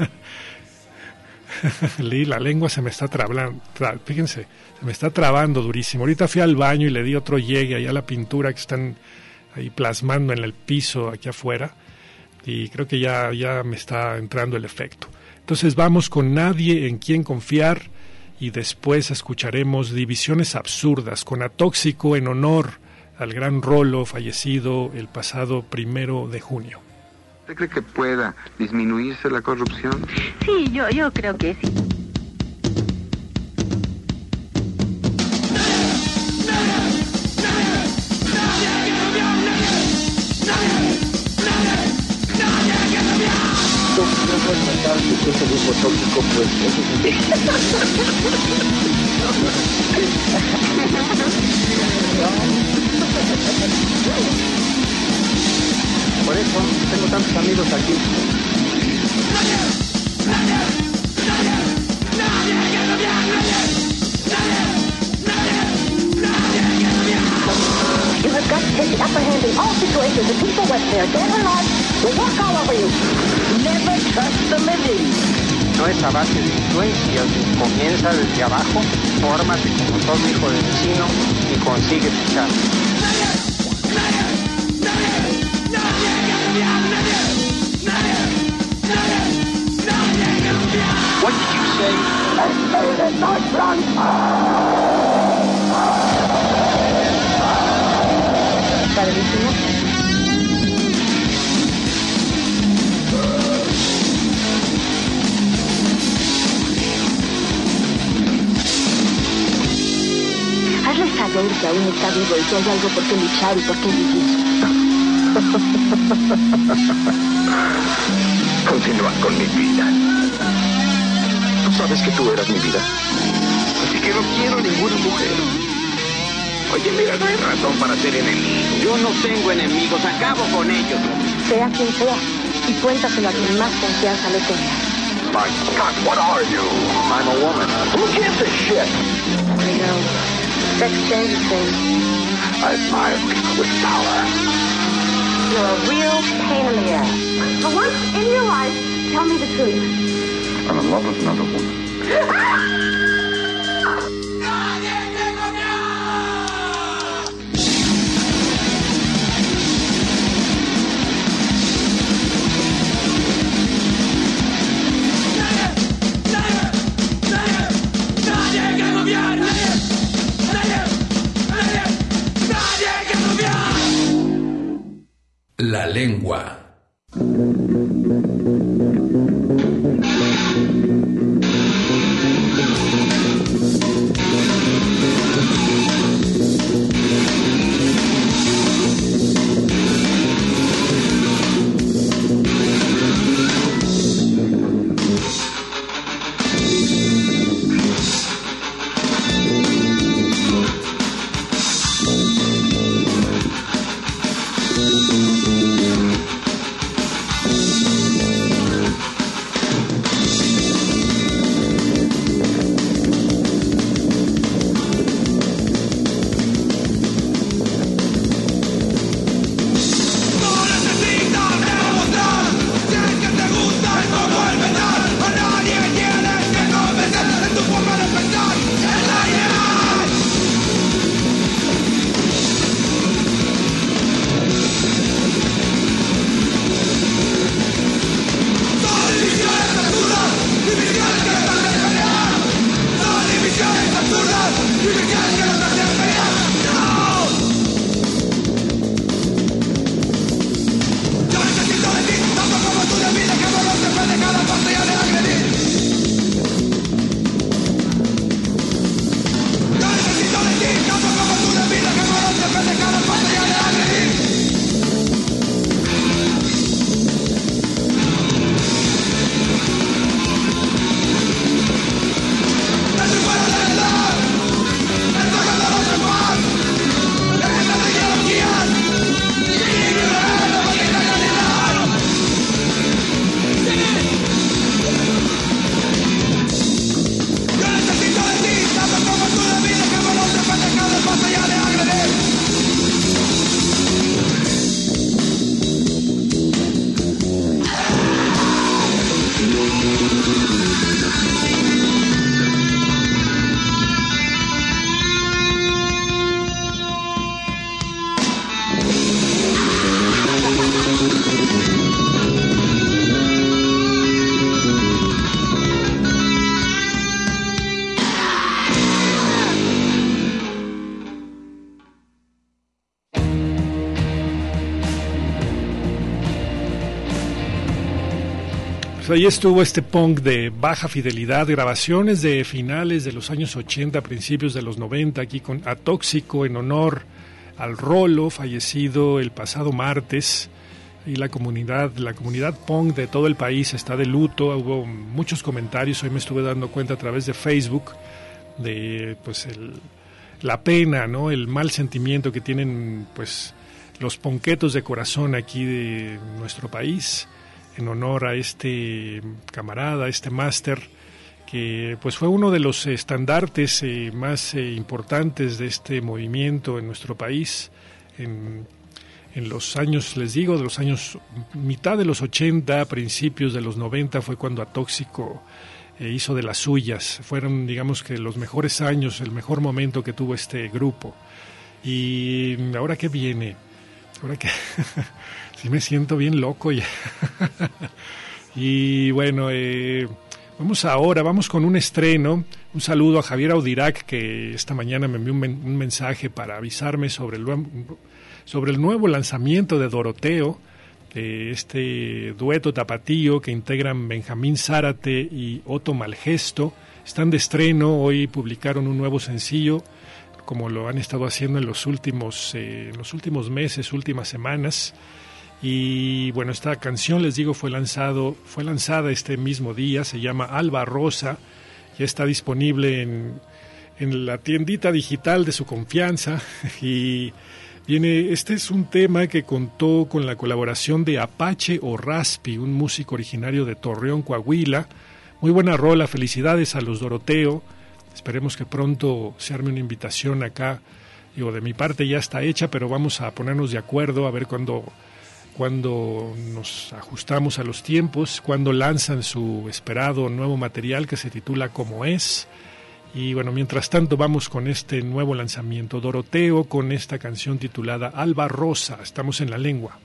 S3: La lengua se me está trabando, tra, fíjense, se me está trabando durísimo. Ahorita fui al baño y le di otro llegue allá a la pintura que están ahí plasmando en el piso aquí afuera y creo que ya, ya me está entrando el efecto. Entonces vamos con Nadie en quien confiar y después escucharemos Divisiones Absurdas con Atóxico en honor al gran Rolo fallecido el pasado primero de junio.
S6: ¿Usted cree que pueda disminuirse la corrupción?
S7: Sí, yo, yo creo que sí.
S8: No puedes pensar que ese grupo tóxico, pues eso es por eso tengo tantos amigos aquí.
S9: You have got to take the upper hand in all situations. The people, whether they're dead or not, will walk all over you. Never trust the living.
S8: no es a base de influencias, comienza desde abajo, fórmate como todo hijo de vecino y consigue tu chance.
S10: What did you say?
S9: Padrísimo. Hazle saber que aún está vivo y que hay algo por qué luchar y por qué vivir.
S10: Continúa con mi vida. Tú sabes que tú eras mi vida. Así que no quiero ninguna mujer. Oye, mira, no hay razón para ser enemigo.
S8: Yo no tengo enemigos, acabo con ellos.
S9: Sea quien sea, y cuéntaselo a quien más confianza le tenga.
S10: My God, what are you? I'm a woman. Who gives a shit?
S9: I know. Sex changes things.
S10: I admire people with power.
S9: You're a real pain in the ass. For once in your life, tell me the truth.
S10: I'm in love with another woman.
S1: La lengua.
S3: Ahí estuvo este punk de baja fidelidad, grabaciones de finales de los años ochenta, principios de los noventa, aquí con Atóxico, en honor al Rolo, fallecido el pasado martes. Y la comunidad, la comunidad punk de todo el país está de luto. Hubo muchos comentarios, hoy me estuve dando cuenta a través de Facebook de pues el, la pena, ¿no? El mal sentimiento que tienen pues los ponquetos de corazón aquí de nuestro país, en honor a este camarada, este máster, que pues fue uno de los estandartes eh, más eh, importantes de este movimiento en nuestro país, en, en los años, les digo, de los años, mitad de los ochenta, principios de los noventa, fue cuando Atóxico eh, hizo de las suyas. Fueron, digamos que los mejores años, el mejor momento que tuvo este grupo. Y ahora que viene, ahora que sí me siento bien loco ya. Y bueno, eh, vamos ahora, vamos con un estreno. Un saludo a Javier Audirac, que esta mañana me envió un, men- un mensaje para avisarme sobre el, sobre el nuevo lanzamiento de Doroteo, de este dueto tapatío que integran Benjamín Zárate y Otto Malgesto. Están de estreno, hoy publicaron un nuevo sencillo, como lo han estado haciendo en los últimos, eh, en los últimos meses, últimas semanas. Y bueno, esta canción, les digo, fue lanzado, fue lanzada este mismo día, se llama Alba Rosa, ya está disponible en, en la tiendita digital de su confianza. Y viene, este es un tema que contó con la colaboración de Apache o Raspi, un músico originario de Torreón, Coahuila. Muy buena rola, felicidades a los Doroteo. Esperemos que pronto se arme una invitación acá. Digo, de mi parte ya está hecha, pero vamos a ponernos de acuerdo a ver cuándo cuando nos ajustamos a los tiempos, cuando lanzan su esperado nuevo material que se titula Como Es. Y bueno, mientras tanto vamos con este nuevo lanzamiento, Doroteo, con esta canción titulada Alba Rosa. Estamos en La Lengua.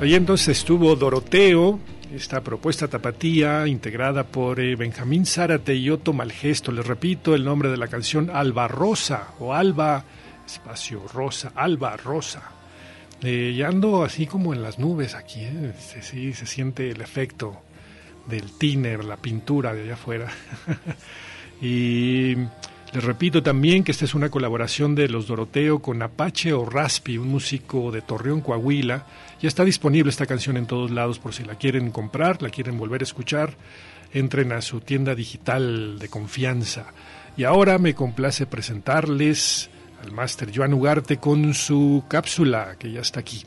S3: Ahí entonces estuvo Doroteo, esta propuesta tapatía integrada por eh, Benjamín Zárate y Otto Malgesto. Les repito el nombre de la canción: Alba Rosa, o Alba espacio Rosa, Alba Rosa. Eh, y ando así como en las nubes aquí, ¿eh? Sí, sí, se siente el efecto del tiner, la pintura de allá afuera. Y les repito también que esta es una colaboración de los Doroteo con Apache o Raspi, un músico de Torreón, Coahuila. Ya está disponible esta canción en todos lados por si la quieren comprar, la quieren volver a escuchar. Entren a su tienda digital de confianza. Y ahora me complace presentarles al máster Joan Ugarte con su cápsula, que ya está aquí.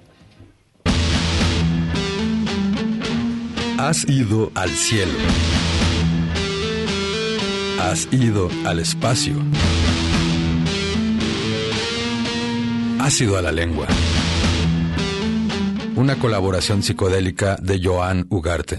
S1: Has ido al cielo. Has ido al espacio. Has ido a la lengua. Una colaboración psicodélica de Joan Ugarte.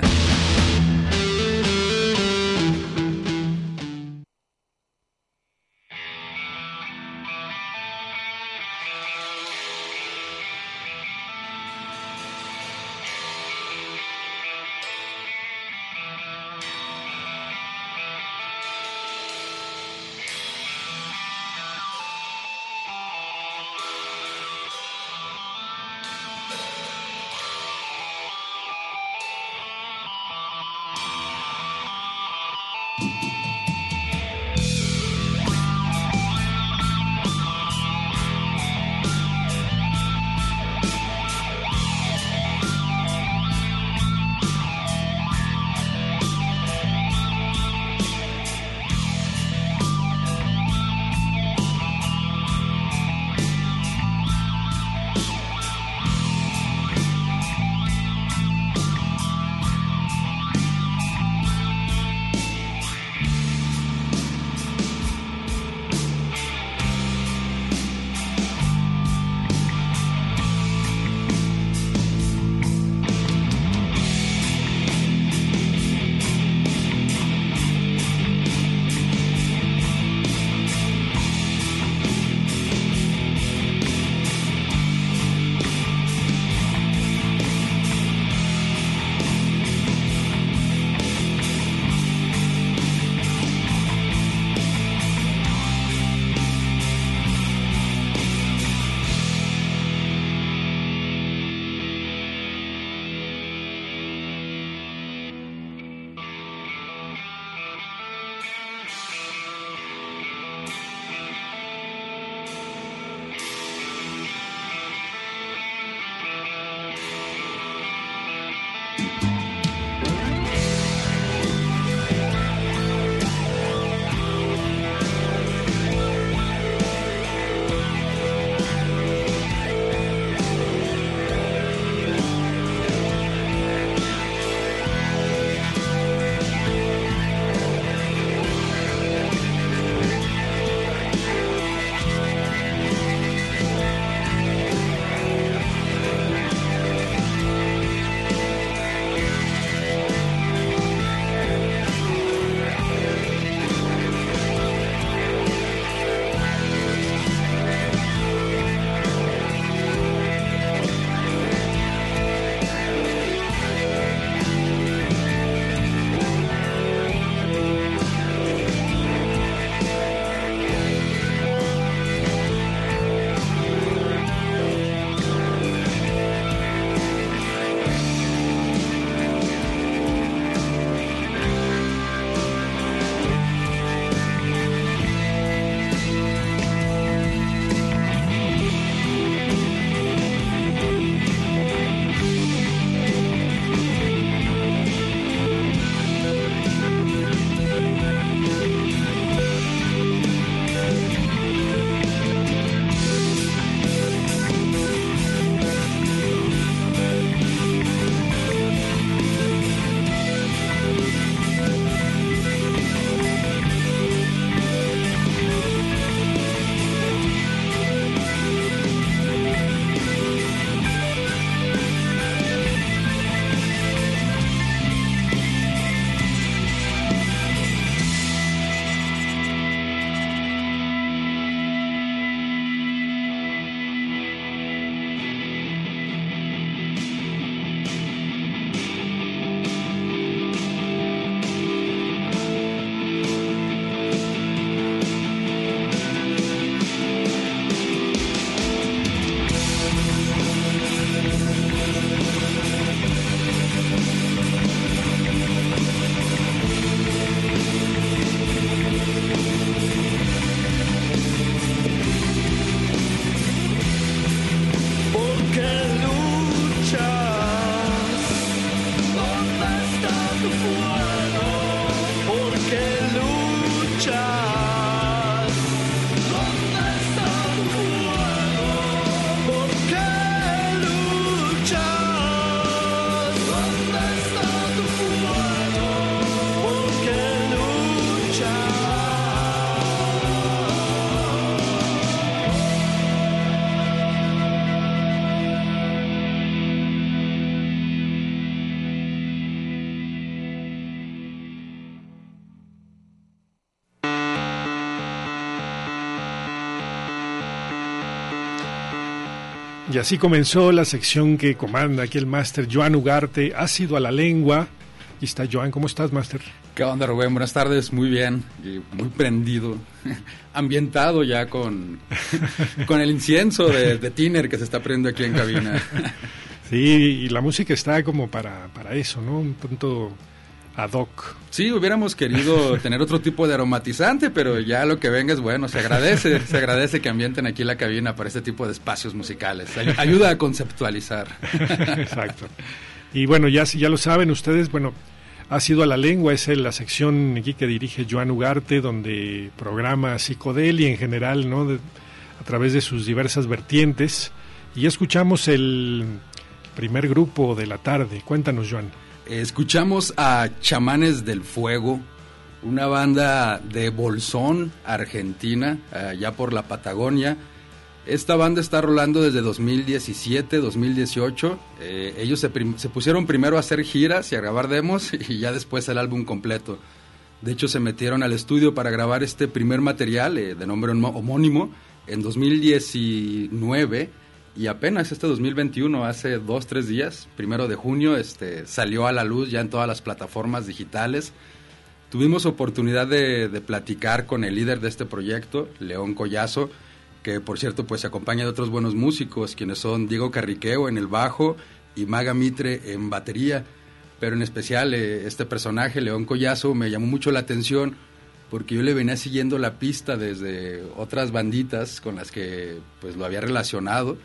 S3: Y así comenzó la sección que comanda aquí el máster Joan Ugarte, Ácido a la Lengua. Y está Joan, ¿cómo estás, máster?
S1: ¿Qué onda, Rubén? Buenas tardes, muy bien, y muy prendido, ambientado ya con, con el incienso de, de tiner que se está prendiendo aquí en cabina.
S3: Sí, y la música está como para, para eso, ¿no? Un punto ad hoc.
S1: Sí, hubiéramos querido tener otro tipo de aromatizante, pero ya lo que venga es bueno, se agradece, se agradece que ambienten aquí la cabina para este tipo de espacios musicales, Ay- ayuda a conceptualizar.
S3: Exacto. Y bueno, ya, ya lo saben ustedes, bueno, Ácido a la Lengua es la sección aquí que dirige Joan Ugarte, donde programa psicodelia en general, ¿no? De, a través de sus diversas vertientes. Y ya escuchamos el primer grupo de la tarde. Cuéntanos, Joan.
S1: Escuchamos a Chamanes del Fuego, una banda de Bolsón, Argentina, allá por la Patagonia. Esta banda está rolando desde dos mil diecisiete, dos mil dieciocho. Eh, ellos se, prim- se pusieron primero a hacer giras y a grabar demos y ya después el álbum completo. De hecho, se metieron al estudio para grabar este primer material eh, de nombre homónimo en dos mil diecinueve y apenas este dos mil veintiuno, hace dos, tres días, primero de junio, este, salió a la luz ya en todas las plataformas digitales. Tuvimos oportunidad de, de platicar con el líder de este proyecto, León Collazo, que por cierto pues se acompaña de otros buenos músicos, quienes son Diego Carriqueo en el bajo y Maga Mitre en batería, pero en especial eh, este personaje, León Collazo, me llamó mucho la atención porque yo le venía siguiendo la pista desde otras banditas con las que pues lo había relacionado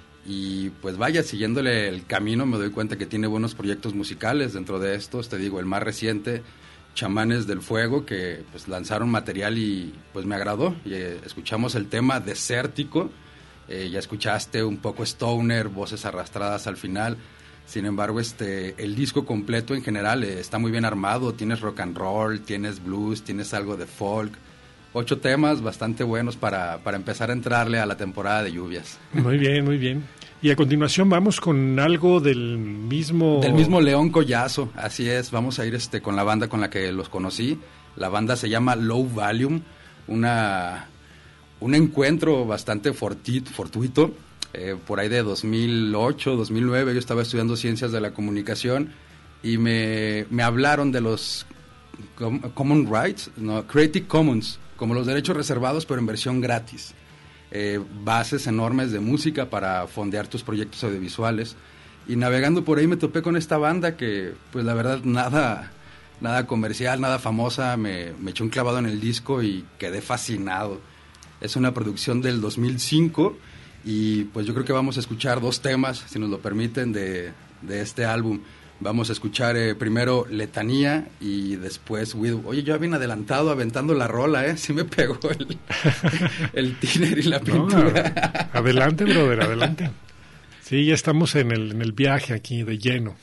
S1: y pues vaya, siguiéndole el camino me doy cuenta que tiene buenos proyectos musicales. Dentro de estos, te digo, el más reciente, Chamanes del Fuego, que pues lanzaron material y pues me agradó. Y, eh, escuchamos el tema Desértico, eh, ya escuchaste un poco stoner, voces arrastradas al final. Sin embargo, este el disco completo en general eh, está muy bien armado, tienes rock and roll, tienes blues, tienes algo de folk. Ocho temas bastante buenos para, para empezar a entrarle a la temporada de lluvias.
S3: Muy bien, muy bien. Y a continuación vamos con algo del mismo...
S1: Del mismo León Collazo, así es. Vamos a ir este con la banda con la que los conocí. La banda se llama Low Volume, una, un encuentro bastante fortuito, fortuito eh, por ahí de dos mil ocho, dos mil nueve. Yo estaba estudiando Ciencias de la Comunicación y me, me hablaron de los Common Rights, no, Creative Commons, como los derechos reservados, pero en versión gratis. Eh, bases enormes de música para fondear tus proyectos audiovisuales. Y navegando por ahí me topé con esta banda que, pues la verdad, nada, nada comercial, nada famosa. Me, me eché un clavado en el disco y quedé fascinado. Es una producción del dos mil cinco y pues yo creo que vamos a escuchar dos temas, si nos lo permiten, de, de este álbum. Vamos a escuchar eh, primero Letanía y después Widow. Oye, yo bien adelantado, aventando la rola, ¿eh? Sí me pegó el, el tiner y la pintura.
S3: No, adelante, brother, adelante. Sí, ya estamos en el, en el viaje aquí de lleno.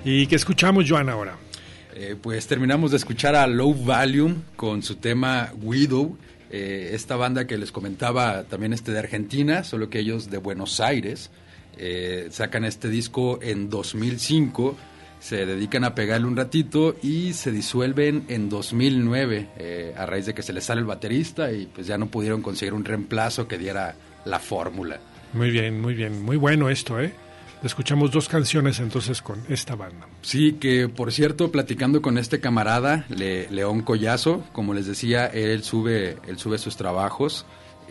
S3: ¿Y qué escuchamos, Joan, ahora?
S1: Eh, pues terminamos de escuchar a Low Volume con su tema Widow, eh, esta banda que les comentaba también este de Argentina, solo que ellos de Buenos Aires, eh, sacan este disco en dos mil cinco, se dedican a pegarle un ratito y se disuelven en dos mil nueve, eh, a raíz de que se les sale el baterista y pues ya no pudieron conseguir un reemplazo que diera la fórmula.
S3: Muy bien, muy bien, muy bueno esto, ¿eh? Escuchamos dos canciones entonces con esta banda.
S1: Sí, que por cierto, platicando con este camarada, Le, León Collazo, como les decía, él sube, él sube sus trabajos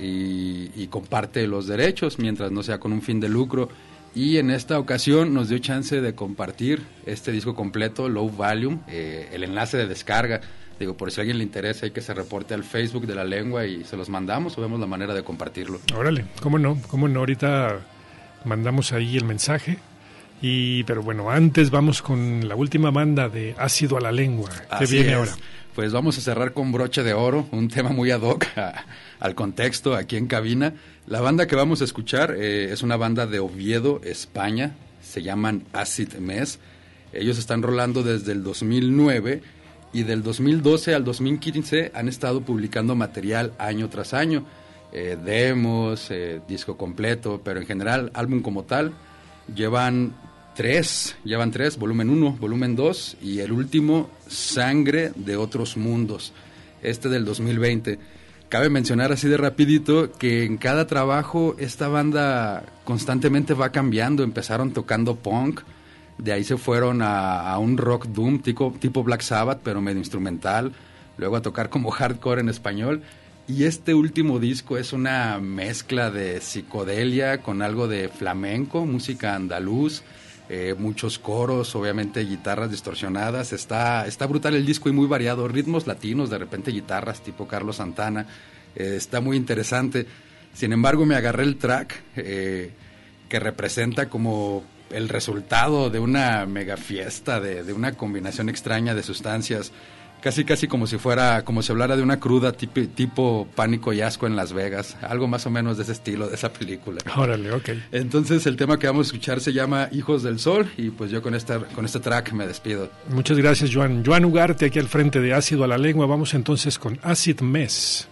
S1: y, y comparte los derechos, mientras no sea con un fin de lucro. Y en esta ocasión nos dio chance de compartir este disco completo, Low Volume, eh, el enlace de descarga. Digo, por si a alguien le interesa, hay que se reporte al Facebook de La Lengua y se los mandamos o vemos la manera de compartirlo.
S3: Órale, cómo no, cómo no, ahorita mandamos ahí el mensaje. Y pero bueno, antes vamos con la última banda de Ácido a la Lengua. ¿Qué
S1: Así
S3: viene
S1: es.
S3: ahora?
S1: Pues vamos a cerrar con broche de oro, un tema muy ad hoc a, al contexto aquí en cabina. La banda que vamos a escuchar eh, es una banda de Oviedo, España. Se llaman Acid Mess. Ellos están rolando desde el dos mil nueve y del dos mil doce al dos mil quince han estado publicando material año tras año. Eh, demos, eh, disco completo, pero en general álbum como tal. Llevan tres, llevan tres, volumen uno, volumen dos y el último, Sangre de Otros Mundos, este del dos mil veinte. Cabe mencionar así de rapidito que en cada trabajo esta banda constantemente va cambiando. Empezaron tocando punk, de ahí se fueron a, a un rock doom tipo, tipo Black Sabbath, pero medio instrumental, luego a tocar como hardcore en español. Y este último disco es una mezcla de psicodelia con algo de flamenco, música andaluz, eh, muchos coros, obviamente guitarras distorsionadas. Está, está brutal el disco y muy variado, ritmos latinos, de repente guitarras tipo Carlos Santana. Eh, está muy interesante. Sin embargo, me agarré el track eh, que representa como el resultado de una mega fiesta, de, de una combinación extraña de sustancias. Casi, casi como si fuera, como si hablara de una cruda tipo, tipo Pánico y Asco en Las Vegas. Algo más o menos de ese estilo, de esa película.
S3: Órale, ok.
S1: Entonces el tema que vamos a escuchar se llama Hijos del Sol y pues yo con, esta, con este track me despido.
S3: Muchas gracias, Joan. Joan Ugarte aquí al frente de Ácido a la Lengua. Vamos entonces con Acid Mess.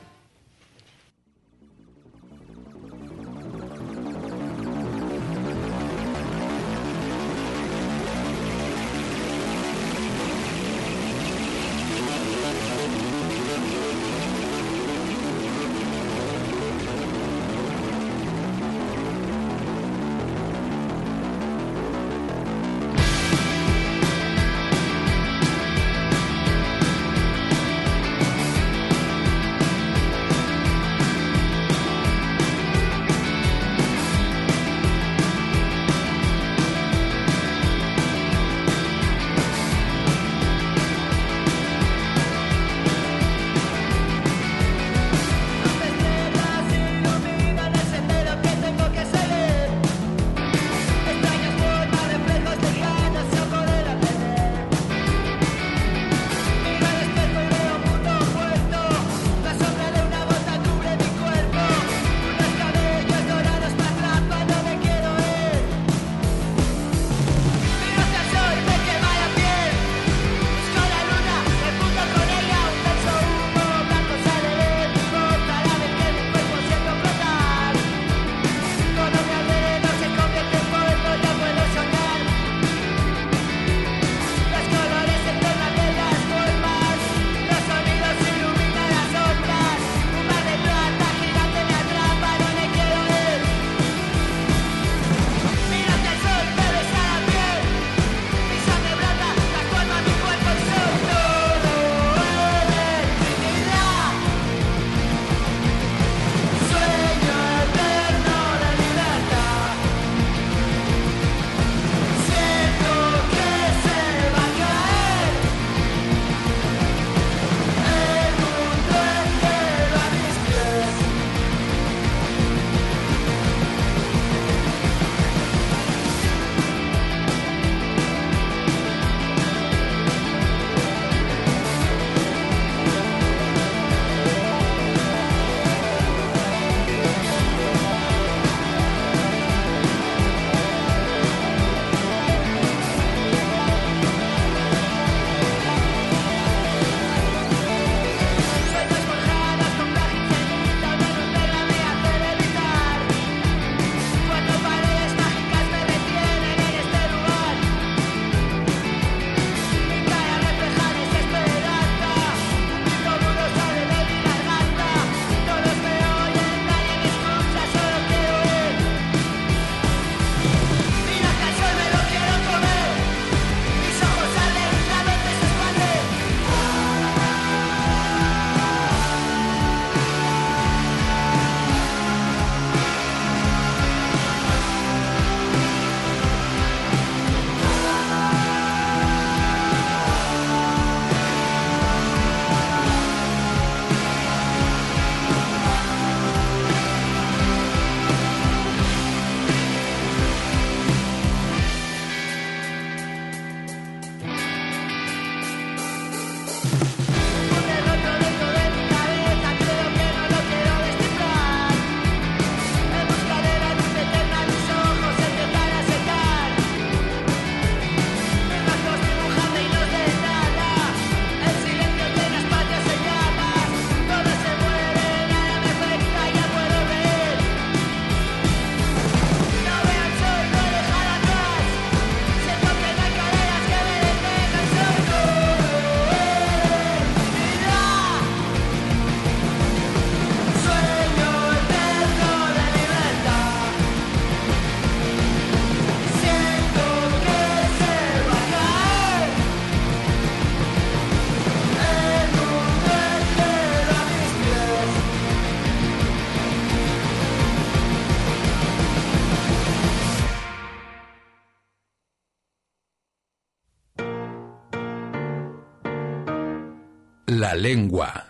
S1: La lengua.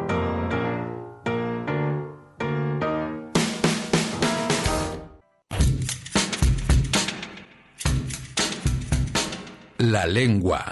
S1: La lengua.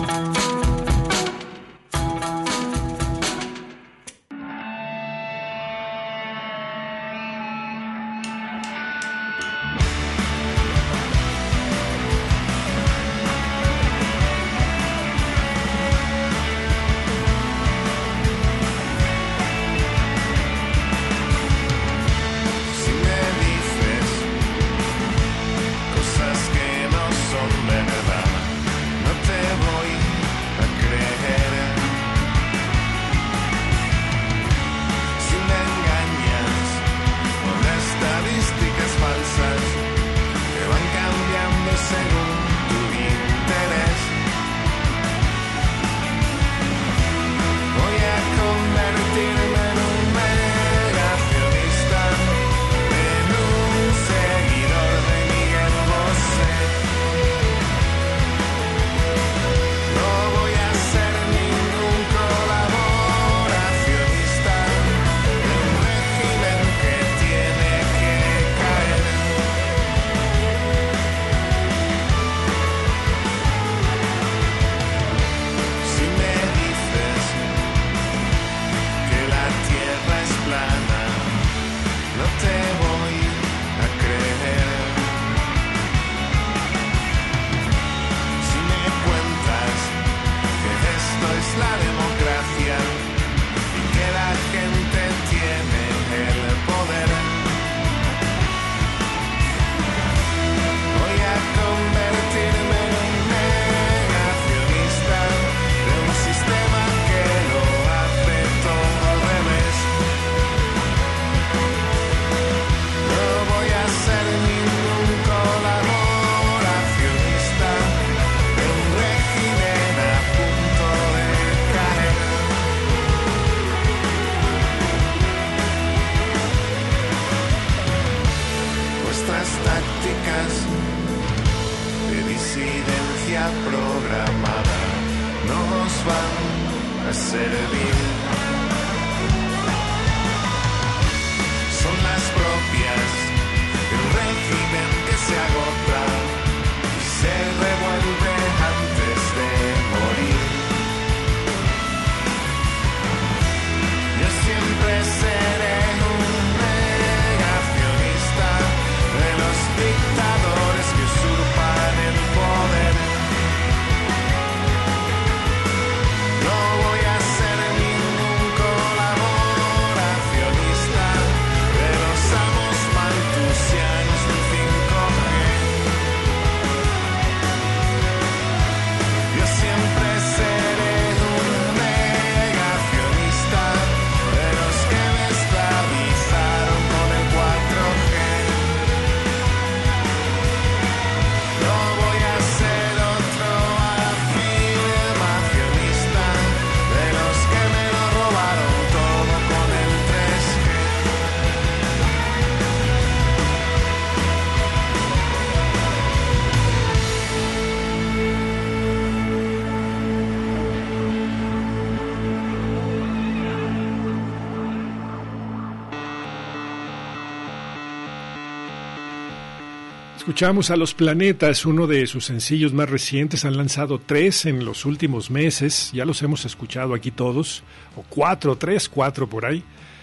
S3: Escuchamos a Los Planetas, uno de sus sencillos más recientes. Han lanzado tres en los últimos meses, ya los hemos escuchado aquí todos, o cuatro, tres, cuatro por ahí.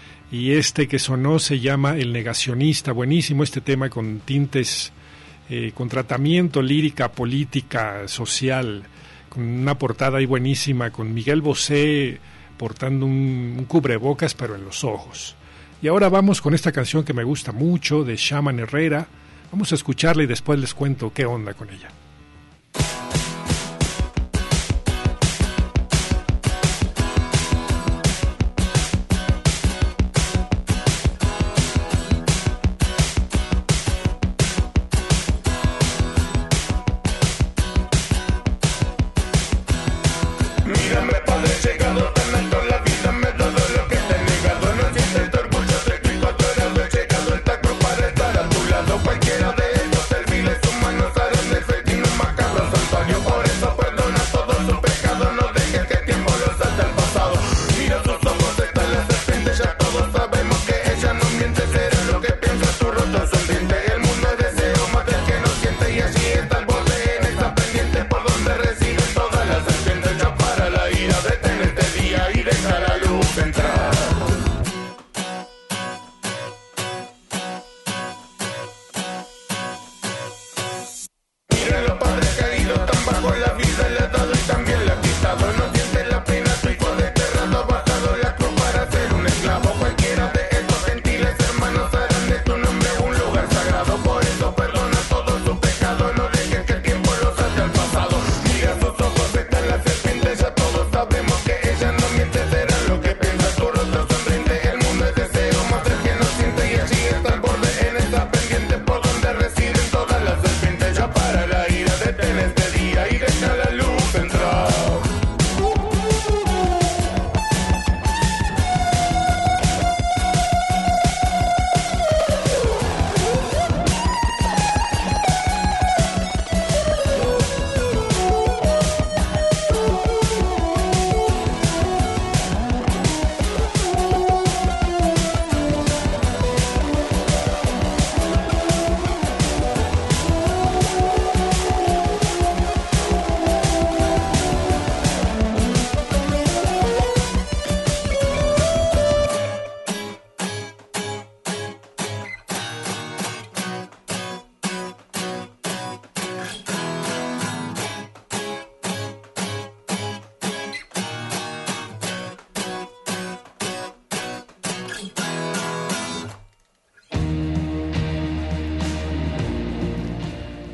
S3: Y este que sonó se llama El Negacionista, buenísimo este tema con tintes, eh, con tratamiento, lírica, política, social, con una portada ahí buenísima, con Miguel Bosé portando un, un cubrebocas pero en los ojos. Y ahora vamos con esta canción que me gusta mucho, de Shaman Herrera. Vamos a escucharla y después les cuento qué onda con ella.
S11: Cualquiera de ellos serviles humanos harán efectivo.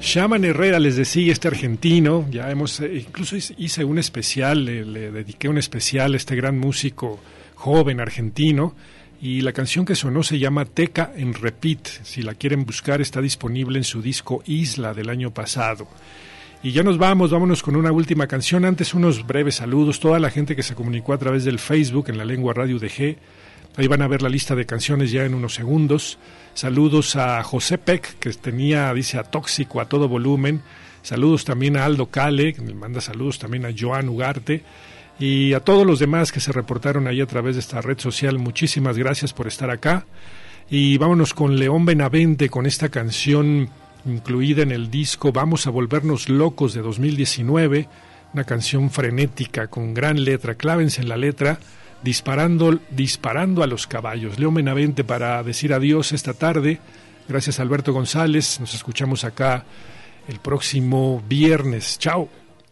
S3: Shaman Herrera, les decía, este argentino, ya hemos, eh, incluso hice un especial, le, le dediqué un especial a este gran músico joven argentino, y la canción que sonó se llama Teca en Repeat. Si la quieren buscar, está disponible en su disco Isla del año pasado. Y ya nos vamos, vámonos con una última canción. Antes, unos breves saludos. Toda la gente que se comunicó a través del Facebook en La Lengua Radio D G. Ahí van a ver la lista de canciones ya en unos segundos. Saludos a José Peck, que tenía, dice, a Tóxico a todo volumen. Saludos también a Aldo Cale, que me manda saludos también a Joan Ugarte. Y a todos los demás que se reportaron ahí a través de esta red social, muchísimas gracias por estar acá. Y vámonos con León Benavente, con esta canción incluida en el disco Vamos a Volvernos Locos de dos mil diecinueve, una canción frenética con gran letra. Clávense en la letra, disparando, disparando a los caballos. León Benavente para decir adiós esta tarde. Gracias a Alberto González, nos escuchamos acá el próximo viernes. Chao.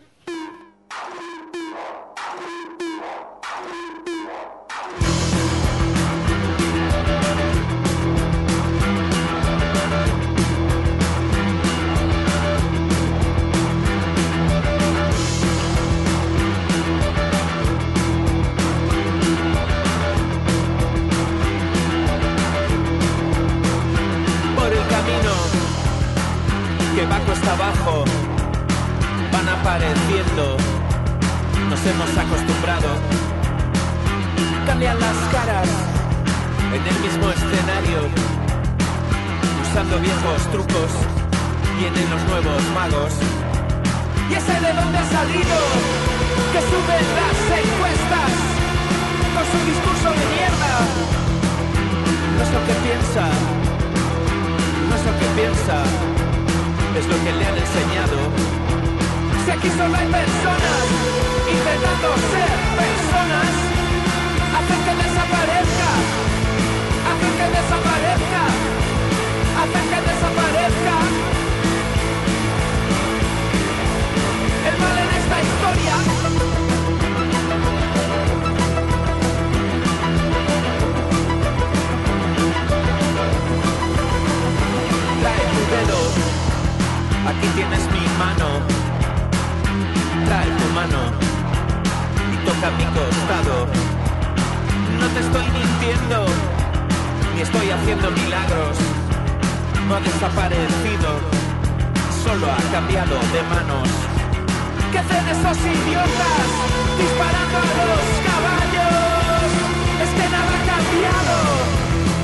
S11: Abajo van apareciendo, nos hemos acostumbrado, cambian las caras en el mismo escenario, usando viejos trucos, vienen los nuevos magos. ¿Y ese de dónde ha salido? Que suben las encuestas con su discurso de mierda. No es lo que piensa, no es lo que piensa, es lo que le han enseñado. Si aquí solo hay personas intentando ser personas, hacen que desaparezca, hacen que desaparezca, hacen que desaparezca el mal en esta historia. Trae tu dedo, aquí tienes mi mano, trae tu mano y toca mi costado. No te estoy mintiendo, ni estoy haciendo milagros. No ha desaparecido, solo ha cambiado de manos. ¿Qué hacen esos idiotas disparando a los caballos? Es que nada ha cambiado.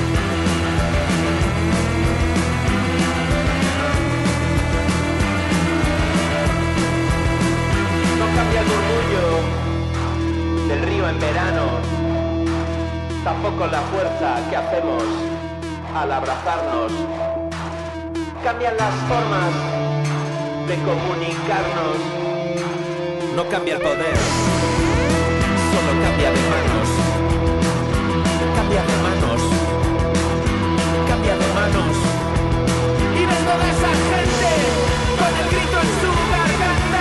S11: Cambia el murmullo del río en verano, tampoco la fuerza que hacemos al abrazarnos. Cambian las formas de comunicarnos. No cambia el poder, solo cambia de manos. Cambia de manos, cambia de manos. Y ves toda esa gente con el grito en su garganta.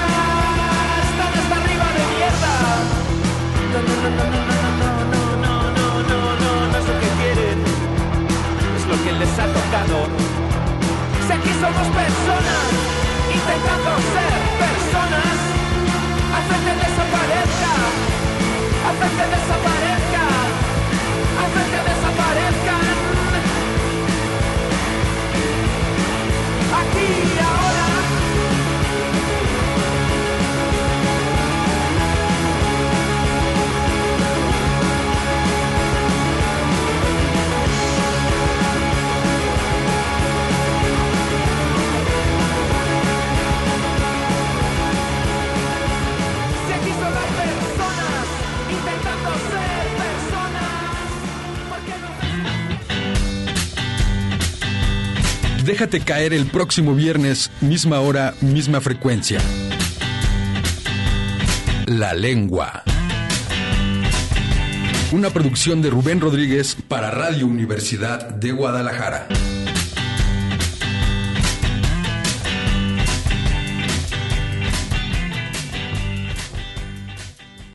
S11: No, no, no, no, no, no, no, no, no, no, no, no es lo que quieren, es lo que les ha tocado. Si aquí somos personas, intentando ser personas, hacen que desaparezca, hacen que desaparezca, hacen que desaparezcan. Aquí y ahora.
S1: Déjate caer el próximo viernes, misma hora, misma frecuencia. La Lengua. Una producción de Rubén Rodríguez para Radio Universidad de Guadalajara.